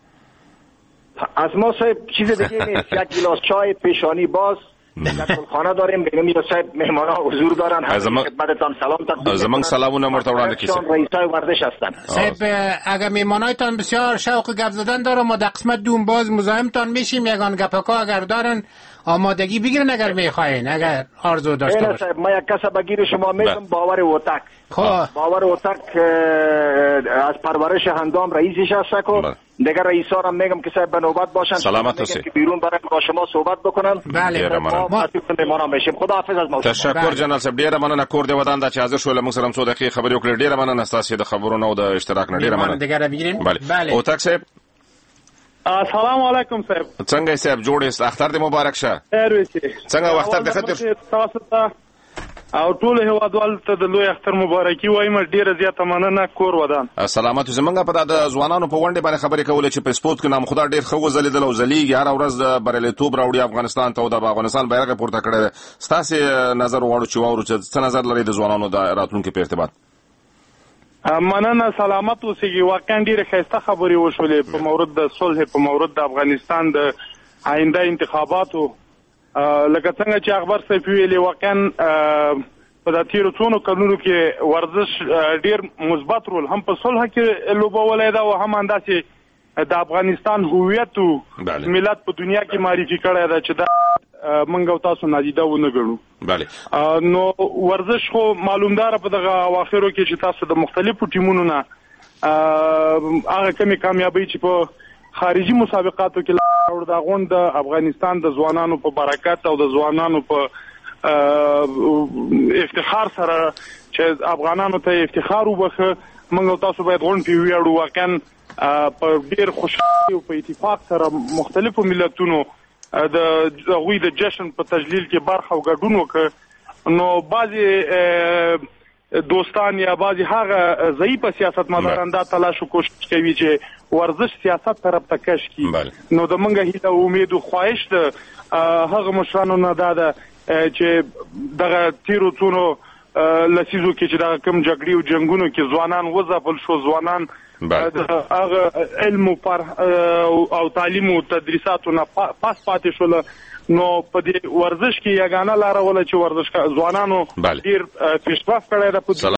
از ما صاحب چیز دیگه نیست، یک گلاس چای پیشانی باز در خانه داریم. بگم یا صاحب مهمانا حضور دارن، خدمتتان سلام تقدیم. زمان سلامونه مرتا وړاندې کیسه. رئیسای ورزش هستن. صاحب اگر مهمانایتان بسیار شوق گپ زدن داره، ما در قسمت دوم باز مزاحمتان میشیم. یگان گپکا اگر دارن آمادگی بگیرن اگر میخواین، اگر آرزو داشته باشین. صاحب ما یک کس بگیر شما میگم باور اوتک. باور اوتک از پرورش هندام رئیسش هست کو دیگر رئیسا هم میگم که صاحب به نوبت باشن، سلامت باشید که بیرون برای با شما صحبت بکنن. بله ما مهمانان میشیم. خداحافظ از ما. تشکر جنرال صاحب، ډیره مننه کور دی ودان د چې حاضر شول. موږ سره 2 دقیقې خبرې وکړې. ډیره مننه تاسو د خبرونو او د اشتراک نه. ډیره مننه. دیگر بگیریم. بله اوتک صاحب، السلام علیکم صاحب. څنګه صاحب جوړ است؟ اختر دې مبارک شه. خیر اوسئ. څنګه اختر دې خطر؟ تاسو ته او ټول هیوادوالو ته د لوی اختر مبارکي وایم. ډیره زیاته مننه. کور ودان. سلامت. زمونږ په د ځوانانو په غونډه باندې خبرې کولې چې په سپورت کې نام خدا ډیر ښه وځلیدل او ځلیږي، هر ورځ د بریالیتوب راوړي افغانستان ته او د افغانستان بیرغ پورته کړی. ستاسو نظر وړو چې واورو چې څه نظر لري د ځوانانو د راتلونکي په ارتباط؟ مننه. سلامت اوسئ. واقعا ډیره ښایسته خبرې وشولې په مورد د صلح، په مورد د افغانستان د آینده انتخاباتو. لکه څنګه چې اخبار صاحب ویلي، واقعا په د تیرو څونو کلونو کې ورزش ډیر مثبت رول هم په صلح کې لوبولی ده او هم همداسې د افغانستان هویت او ملت په دنیا کې معرفي کړی ده چې دا موږ او تاسو نادیده ونه ګڼو. نو ورزش خو معلومداره په دغه اواخرو کې چې تاسو د مختلفو ټیمونو نه هغه کمی کامیابی چې په خارجي مسابقاتو کې لاړ، د غونډ د افغانستان د ځوانانو په برکت او د ځوانانو په افتخار سره چې افغانانو ته افتخار وبخه، موږ او تاسو باید غونډ په ویاړو. واقعا په ډیر خوشحالي او په اتفاق سره مختلفو ملتونو د هغوی د جشن په تجلیل کې برخه او ګډون وکړ. نو بعضې دوستان یا بعضې هغه ضعیفه سیاستمداران دا تلاش او کوشش کوي چې ورزش سیاست طرف ته کش کړي. نو د موږ هیله او امید او خواهش د هغه مشرانو نه دا ده چې دغه تیرو څونو لسیزو کې چې دغه کم جګړې او جنګونو کې ځوانان وځپل شو، ځوانان هغه علم او تعلیم او تدریساتو نه پاس پاتې شول. نو په دې ورزش کې یګانه لاره ولا چې ورزش ځوانانو ډیر پیشرفت کړی ده.